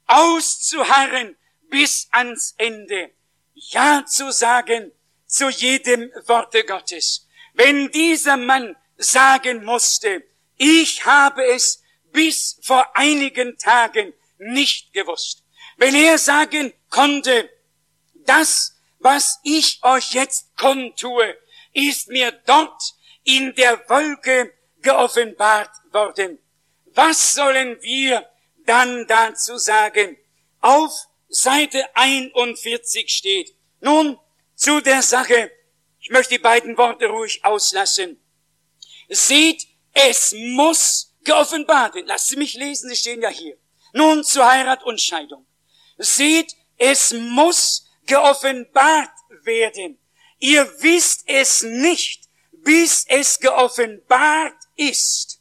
auszuharren bis ans Ende, Ja zu sagen zu jedem Worte Gottes. Wenn dieser Mann sagen musste, ich habe es bis vor einigen Tagen nicht gewusst. Wenn er sagen konnte, das, was ich euch jetzt kundtue, ist mir dort in der Wolke geoffenbart worden. Was sollen wir dann dazu sagen? Auf Seite einundvierzig steht, nun zu der Sache, ich möchte die beiden Worte ruhig auslassen. Seht, es muss geoffenbart werden. Lasst Sie mich lesen, Sie stehen ja hier. Nun zu Heirat und Scheidung. Seht, es muss geoffenbart werden. Ihr wisst es nicht, bis es geoffenbart ist.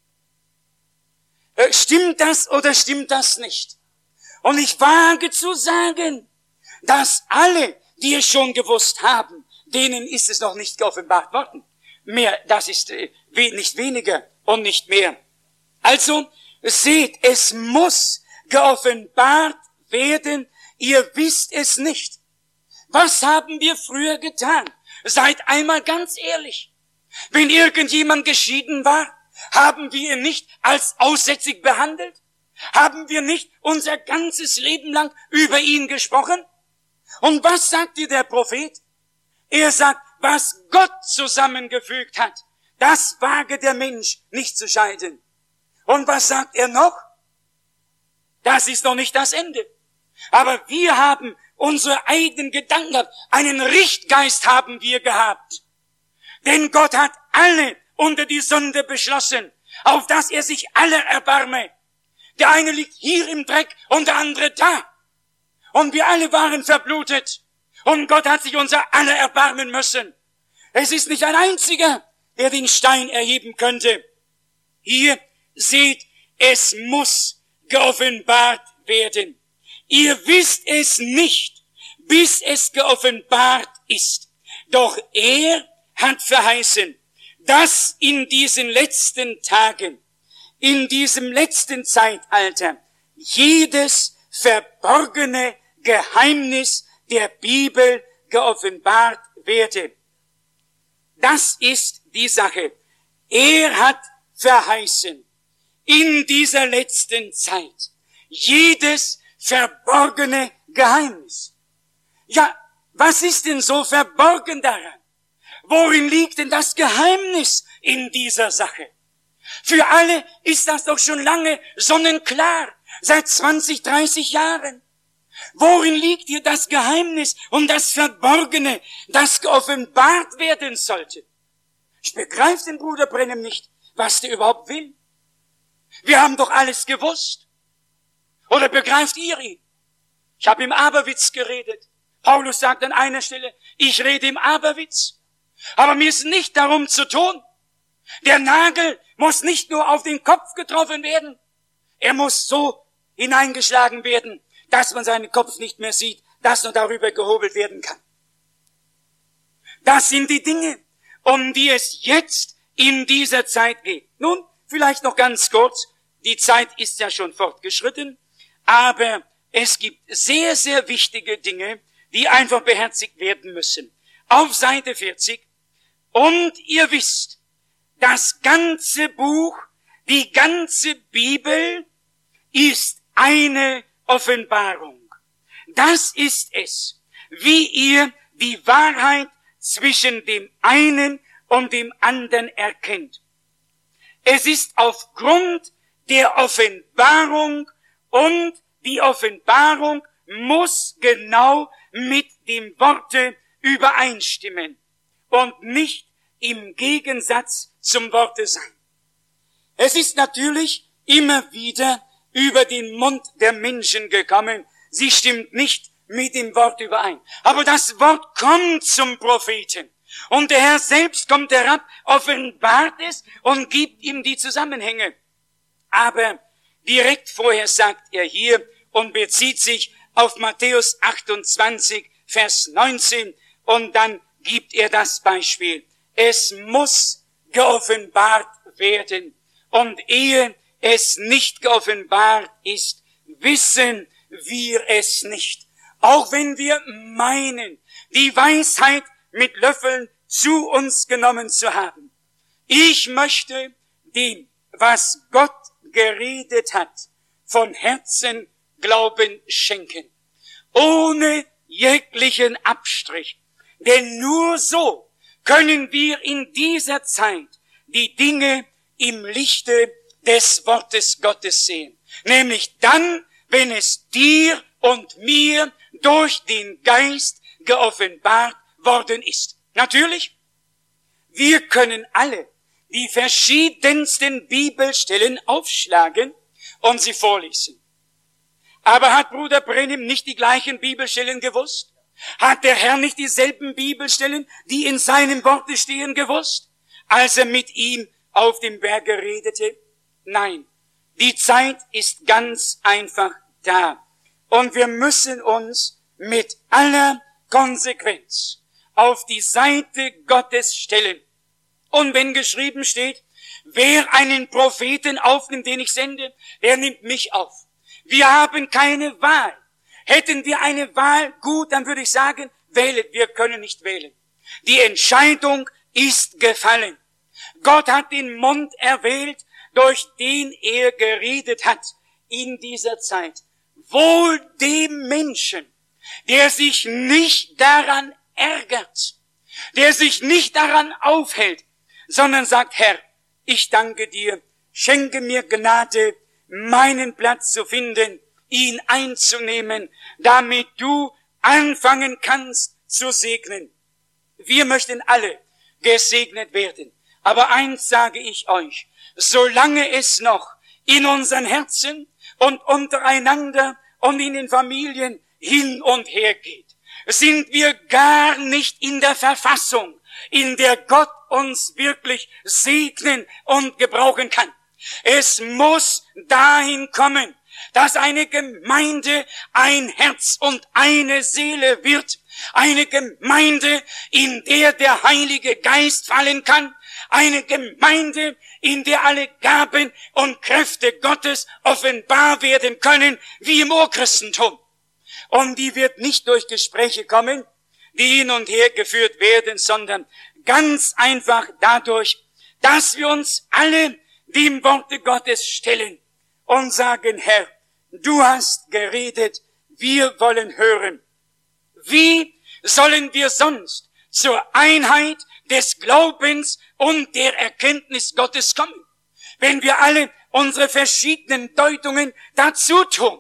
Äh, stimmt das oder stimmt das nicht? Und ich wage zu sagen, dass alle, die es schon gewusst haben, denen ist es noch nicht geoffenbart worden. Mehr, das ist äh, nicht weniger und nicht mehr. Also, seht, es muss geoffenbart werden, ihr wisst es nicht. Was haben wir früher getan? Seid einmal ganz ehrlich. Wenn irgendjemand geschieden war, haben wir ihn nicht als aussätzig behandelt? Haben wir nicht unser ganzes Leben lang über ihn gesprochen? Und was sagt dir der Prophet? Er sagt, was Gott zusammengefügt hat, das wage der Mensch nicht zu scheiden. Und was sagt er noch? Das ist noch nicht das Ende. Aber wir haben unsere eigenen Gedanken gehabt. Einen Richtgeist haben wir gehabt. Denn Gott hat alle unter die Sünde beschlossen, auf dass er sich aller erbarme. Der eine liegt hier im Dreck und der andere da. Und wir alle waren verblutet. Und Gott hat sich unser aller erbarmen müssen. Es ist nicht ein einziger, der den Stein erheben könnte. Hier seht, es muss geoffenbart werden. Ihr wisst es nicht, bis es geoffenbart ist. Doch er hat verheißen, dass in diesen letzten Tagen, in diesem letzten Zeitalter, jedes verborgene Geheimnis der Bibel geoffenbart werde. Das ist die Sache. Er hat verheißen, in dieser letzten Zeit, jedes verborgene Geheimnis. Ja, Was ist denn so verborgen daran? Worin liegt denn das Geheimnis in dieser Sache? Für alle ist das doch schon lange sonnenklar, seit zwanzig, dreißig Jahren. Worin liegt hier das Geheimnis und das Verborgene, das geoffenbart werden sollte? Ich begreife den Bruder Branham nicht, was der überhaupt will. Wir haben doch alles gewusst. Oder begreift ihr ihn? Ich habe im Aberwitz geredet. Paulus sagt an einer Stelle, ich rede im Aberwitz. Aber mir ist nicht darum zu tun. Der Nagel muss nicht nur auf den Kopf getroffen werden. Er muss so hineingeschlagen werden, dass man seinen Kopf nicht mehr sieht, dass nur darüber gehobelt werden kann. Das sind die Dinge, um die es jetzt in dieser Zeit geht. Nun, vielleicht noch ganz kurz. Die Zeit ist ja schon fortgeschritten, aber es gibt sehr, sehr wichtige Dinge, die einfach beherzigt werden müssen. Auf Seite vierzig. Und ihr wisst, das ganze Buch, die ganze Bibel ist eine Offenbarung. Das ist es, wie ihr die Wahrheit zwischen dem einen und dem anderen erkennt. Es ist aufgrund der Offenbarung und die Offenbarung muss genau mit dem Worte übereinstimmen und nicht im Gegensatz zum Worte sein. Es ist natürlich immer wieder über den Mund der Menschen gekommen. Sie stimmt nicht mit dem Wort überein. Aber das Wort kommt zum Propheten. Und der Herr selbst kommt herab, offenbart es und gibt ihm die Zusammenhänge. Aber direkt vorher sagt er hier und bezieht sich auf Matthäus achtundzwanzig, Vers neunzehn, und dann gibt er das Beispiel. Es muss geoffenbart werden. Und ehe es nicht geoffenbart ist, wissen wir es nicht. Auch wenn wir meinen, die Weisheit mit Löffeln zu uns genommen zu haben. Ich möchte dem, was Gott geredet hat, von Herzen Glauben schenken. Ohne jeglichen Abstrich. Denn nur so können wir in dieser Zeit die Dinge im Lichte des Wortes Gottes sehen. Nämlich dann, wenn es dir und mir durch den Geist geoffenbart worden ist. Natürlich, wir können alle die verschiedensten Bibelstellen aufschlagen und sie vorlesen. Aber hat Bruder Branham nicht die gleichen Bibelstellen gewusst? Hat der Herr nicht dieselben Bibelstellen, die in seinem Worte stehen, gewusst, als er mit ihm auf dem Berge redete? Nein, die Zeit ist ganz einfach da. Und wir müssen uns mit aller Konsequenz auf die Seite Gottes stellen. Und wenn geschrieben steht, wer einen Propheten aufnimmt, den ich sende, der nimmt mich auf. Wir haben keine Wahl. Hätten wir eine Wahl, gut, dann würde ich sagen, wählet. Wir können nicht wählen. Die Entscheidung ist gefallen. Gott hat den Mund erwählt, durch den er geredet hat in dieser Zeit. Wohl dem Menschen, der sich nicht daran ärgert, der sich nicht daran aufhält, sondern sagt, Herr, ich danke dir, schenke mir Gnade, meinen Platz zu finden, ihn einzunehmen, damit du anfangen kannst zu segnen. Wir möchten alle gesegnet werden. Aber eins sage ich euch, solange es noch in unseren Herzen und untereinander und in den Familien hin und her geht, sind wir gar nicht in der Verfassung, in der Gott uns wirklich segnen und gebrauchen kann. Es muss dahin kommen, dass eine Gemeinde ein Herz und eine Seele wird. Eine Gemeinde, in der der Heilige Geist fallen kann. Eine Gemeinde, in der alle Gaben und Kräfte Gottes offenbar werden können, wie im Urchristentum. Und die wird nicht durch Gespräche kommen, die hin und her geführt werden, sondern ganz einfach dadurch, dass wir uns alle dem Worte Gottes stellen und sagen, Herr, du hast geredet, wir wollen hören. Wie sollen wir sonst zur Einheit des Glaubens und der Erkenntnis Gottes kommen, wenn wir alle unsere verschiedenen Deutungen dazu tun?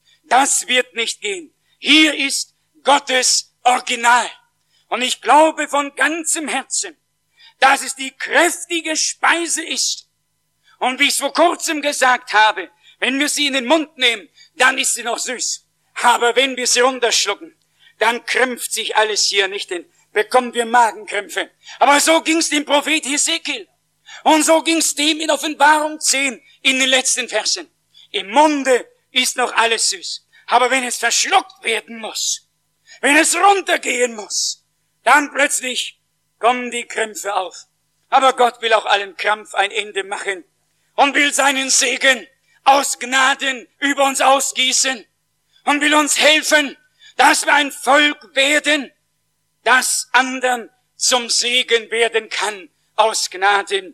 Das wird nicht gehen. Hier ist Gottes Original. Und ich glaube von ganzem Herzen, dass es die kräftige Speise ist. Und wie ich es vor kurzem gesagt habe, wenn wir sie in den Mund nehmen, dann ist sie noch süß. Aber wenn wir sie runterschlucken, dann krämpft sich alles hier nicht, denn bekommen wir Magenkrämpfe. Aber so ging's dem Prophet Hesekiel. Und so ging's dem in Offenbarung zehn in den letzten Versen. Im Munde ist noch alles süß. Aber wenn es verschluckt werden muss, wenn es runtergehen muss, dann plötzlich kommen die Krämpfe auf. Aber Gott will auch allen Krampf ein Ende machen und will seinen Segen aus Gnaden über uns ausgießen und will uns helfen, dass wir ein Volk werden, das anderen zum Segen werden kann aus Gnaden.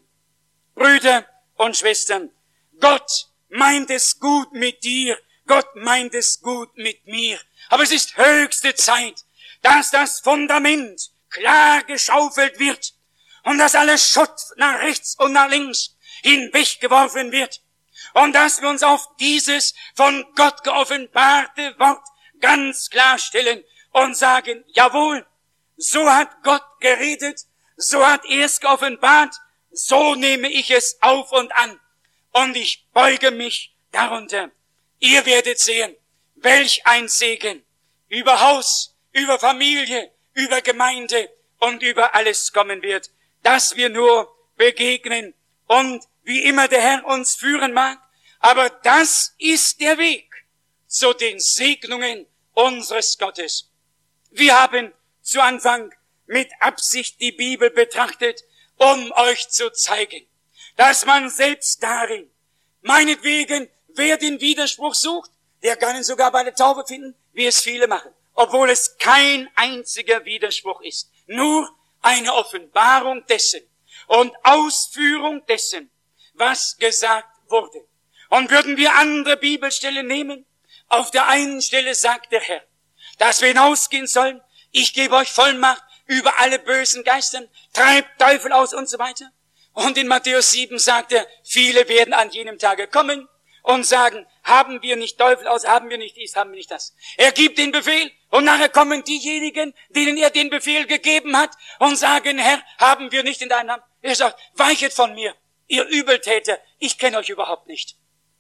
Brüder und Schwestern, Gott meint es gut mit dir, Gott meint es gut mit mir. Aber es ist höchste Zeit, dass das Fundament klar geschaufelt wird und dass alles Schutt nach rechts und nach links hinweggeworfen wird und dass wir uns auf dieses von Gott geoffenbarte Wort ganz klar stellen und sagen, jawohl, so hat Gott geredet, so hat er es geoffenbart, so nehme ich es auf und an und ich beuge mich darunter. Ihr werdet sehen, welch ein Segen über Haus, über Familie, über Gemeinde und über alles kommen wird, dass wir nur begegnen und wie immer der Herr uns führen mag, aber das ist der Weg zu den Segnungen unseres Gottes. Wir haben zu Anfang mit Absicht die Bibel betrachtet, um euch zu zeigen, dass man selbst darin, meinetwegen, wer den Widerspruch sucht, der kann ihn sogar bei der Taufe finden, wie es viele machen, obwohl es kein einziger Widerspruch ist, nur eine Offenbarung dessen und Ausführung dessen, was gesagt wurde. Und würden wir andere Bibelstellen nehmen, auf der einen Stelle sagt der Herr, dass wir hinausgehen sollen, ich gebe euch Vollmacht über alle bösen Geistern, treibt Teufel aus und so weiter. Und in Matthäus sieben sagt er, viele werden an jenem Tage kommen und sagen, haben wir nicht Teufel aus, haben wir nicht dies, haben wir nicht das. Er gibt den Befehl und nachher kommen diejenigen, denen er den Befehl gegeben hat und sagen, Herr, haben wir nicht in deinem Namen. Er sagt, weichet von mir, ihr Übeltäter, ich kenne euch überhaupt nicht.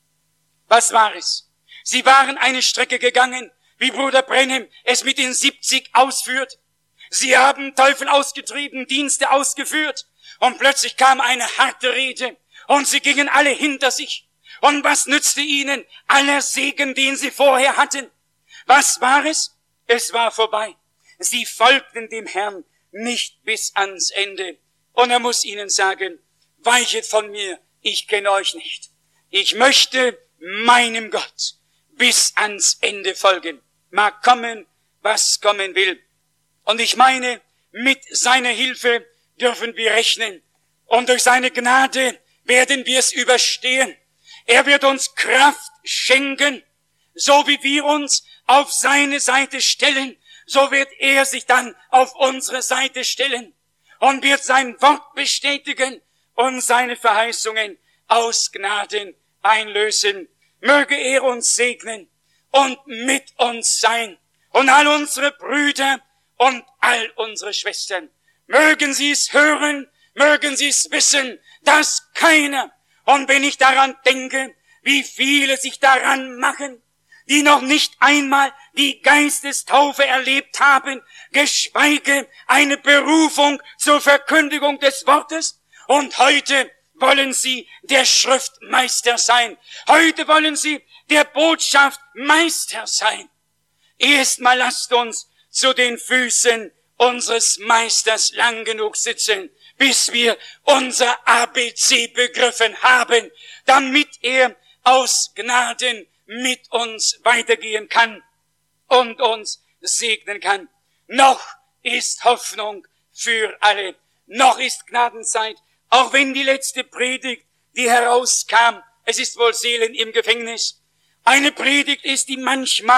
Was war es? Sie waren eine Strecke gegangen, wie Bruder Branham es mit den siebzig ausführt. Sie haben Teufel ausgetrieben, Dienste ausgeführt und plötzlich kam eine harte Rede und sie gingen alle hinter sich. Und was nützte ihnen aller Segen, den sie vorher hatten? Was war es? Es war vorbei. Sie folgten dem Herrn nicht bis ans Ende. Und er muss ihnen sagen, weichet von mir, ich kenne euch nicht. Ich möchte meinem Gott bis ans Ende folgen. Mag kommen, was kommen will. Und ich meine, mit seiner Hilfe dürfen wir rechnen. Und durch seine Gnade werden wir es überstehen. Er wird uns Kraft schenken, so wie wir uns auf seine Seite stellen, so wird er sich dann auf unsere Seite stellen und wird sein Wort bestätigen und seine Verheißungen aus Gnaden einlösen. Möge er uns segnen und mit uns sein und all unsere Brüder und all unsere Schwestern. Mögen sie es hören, mögen sie es wissen, dass keiner, und wenn ich daran denke, wie viele sich daran machen, die noch nicht einmal die Geistestaufe erlebt haben, geschweige eine Berufung zur Verkündigung des Wortes, und heute wollen sie der Schriftmeister sein. Heute wollen sie der Botschaft Meister sein. Erstmal lasst uns zu den Füßen unseres Meisters lang genug sitzen, bis wir unser A B C begriffen haben, damit er aus Gnaden mit uns weitergehen kann und uns segnen kann. Noch ist Hoffnung für alle. Noch ist Gnadenzeit. Auch wenn die letzte Predigt, die herauskam, es ist wohl Seelen im Gefängnis, eine Predigt ist, die manchmal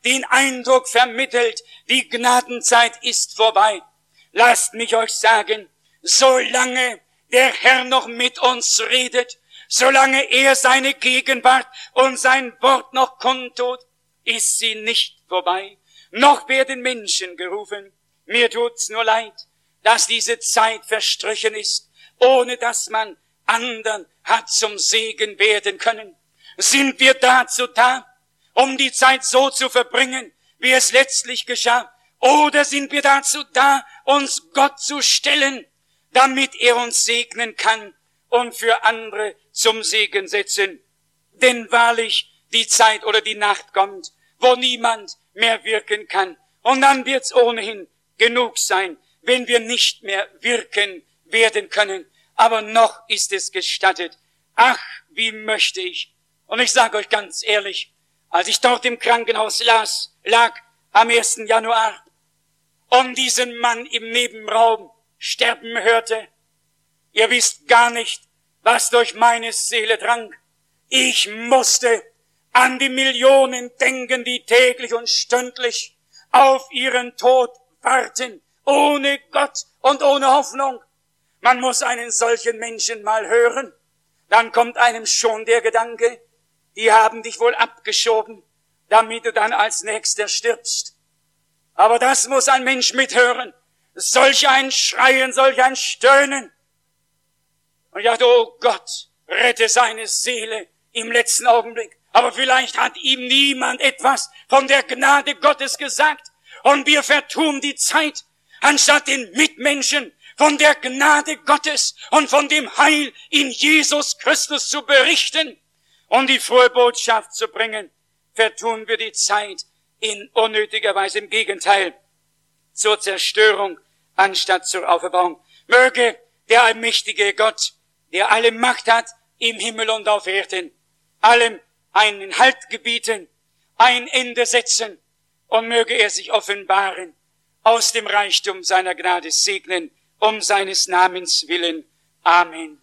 den Eindruck vermittelt, die Gnadenzeit ist vorbei. Lasst mich euch sagen, solange der Herr noch mit uns redet, solange er seine Gegenwart und sein Wort noch kundtut, ist sie nicht vorbei. Noch werden Menschen gerufen. Mir tut's nur leid, dass diese Zeit verstrichen ist, ohne dass man anderen hat zum Segen werden können. Sind wir dazu da, um die Zeit so zu verbringen, wie es letztlich geschah? Oder sind wir dazu da, uns Gott zu stellen, damit er uns segnen kann und für andere zum Segen setzen? Denn wahrlich, die Zeit oder die Nacht kommt, wo niemand mehr wirken kann. Und dann wird's ohnehin genug sein, wenn wir nicht mehr wirken werden können. Aber noch ist es gestattet. Ach, wie möchte ich. Und ich sage euch ganz ehrlich, als ich dort im Krankenhaus las, lag am ersten Januar und diesen Mann im Nebenraum sterben hörte, ihr wisst gar nicht, was durch meine Seele drang. Ich musste an die Millionen denken, die täglich und stündlich auf ihren Tod warten, ohne Gott und ohne Hoffnung. Man muss einen solchen Menschen mal hören, dann kommt einem schon der Gedanke, die haben dich wohl abgeschoben, damit du dann als Nächster stirbst. Aber das muss ein Mensch mithören, solch ein Schreien, solch ein Stöhnen. Und ich dachte, oh Gott, rette seine Seele im letzten Augenblick. Aber vielleicht hat ihm niemand etwas von der Gnade Gottes gesagt. Und wir vertun die Zeit, anstatt den Mitmenschen von der Gnade Gottes und von dem Heil in Jesus Christus zu berichten und die frohe Botschaft zu bringen, vertun wir die Zeit in unnötiger Weise. Im Gegenteil, zur Zerstörung anstatt zur Auferbauung. Möge der allmächtige Gott, der alle Macht hat im Himmel und auf Erden, allem einen Halt gebieten, ein Ende setzen, und möge er sich offenbaren, aus dem Reichtum seiner Gnade segnen, um seines Namens willen. Amen.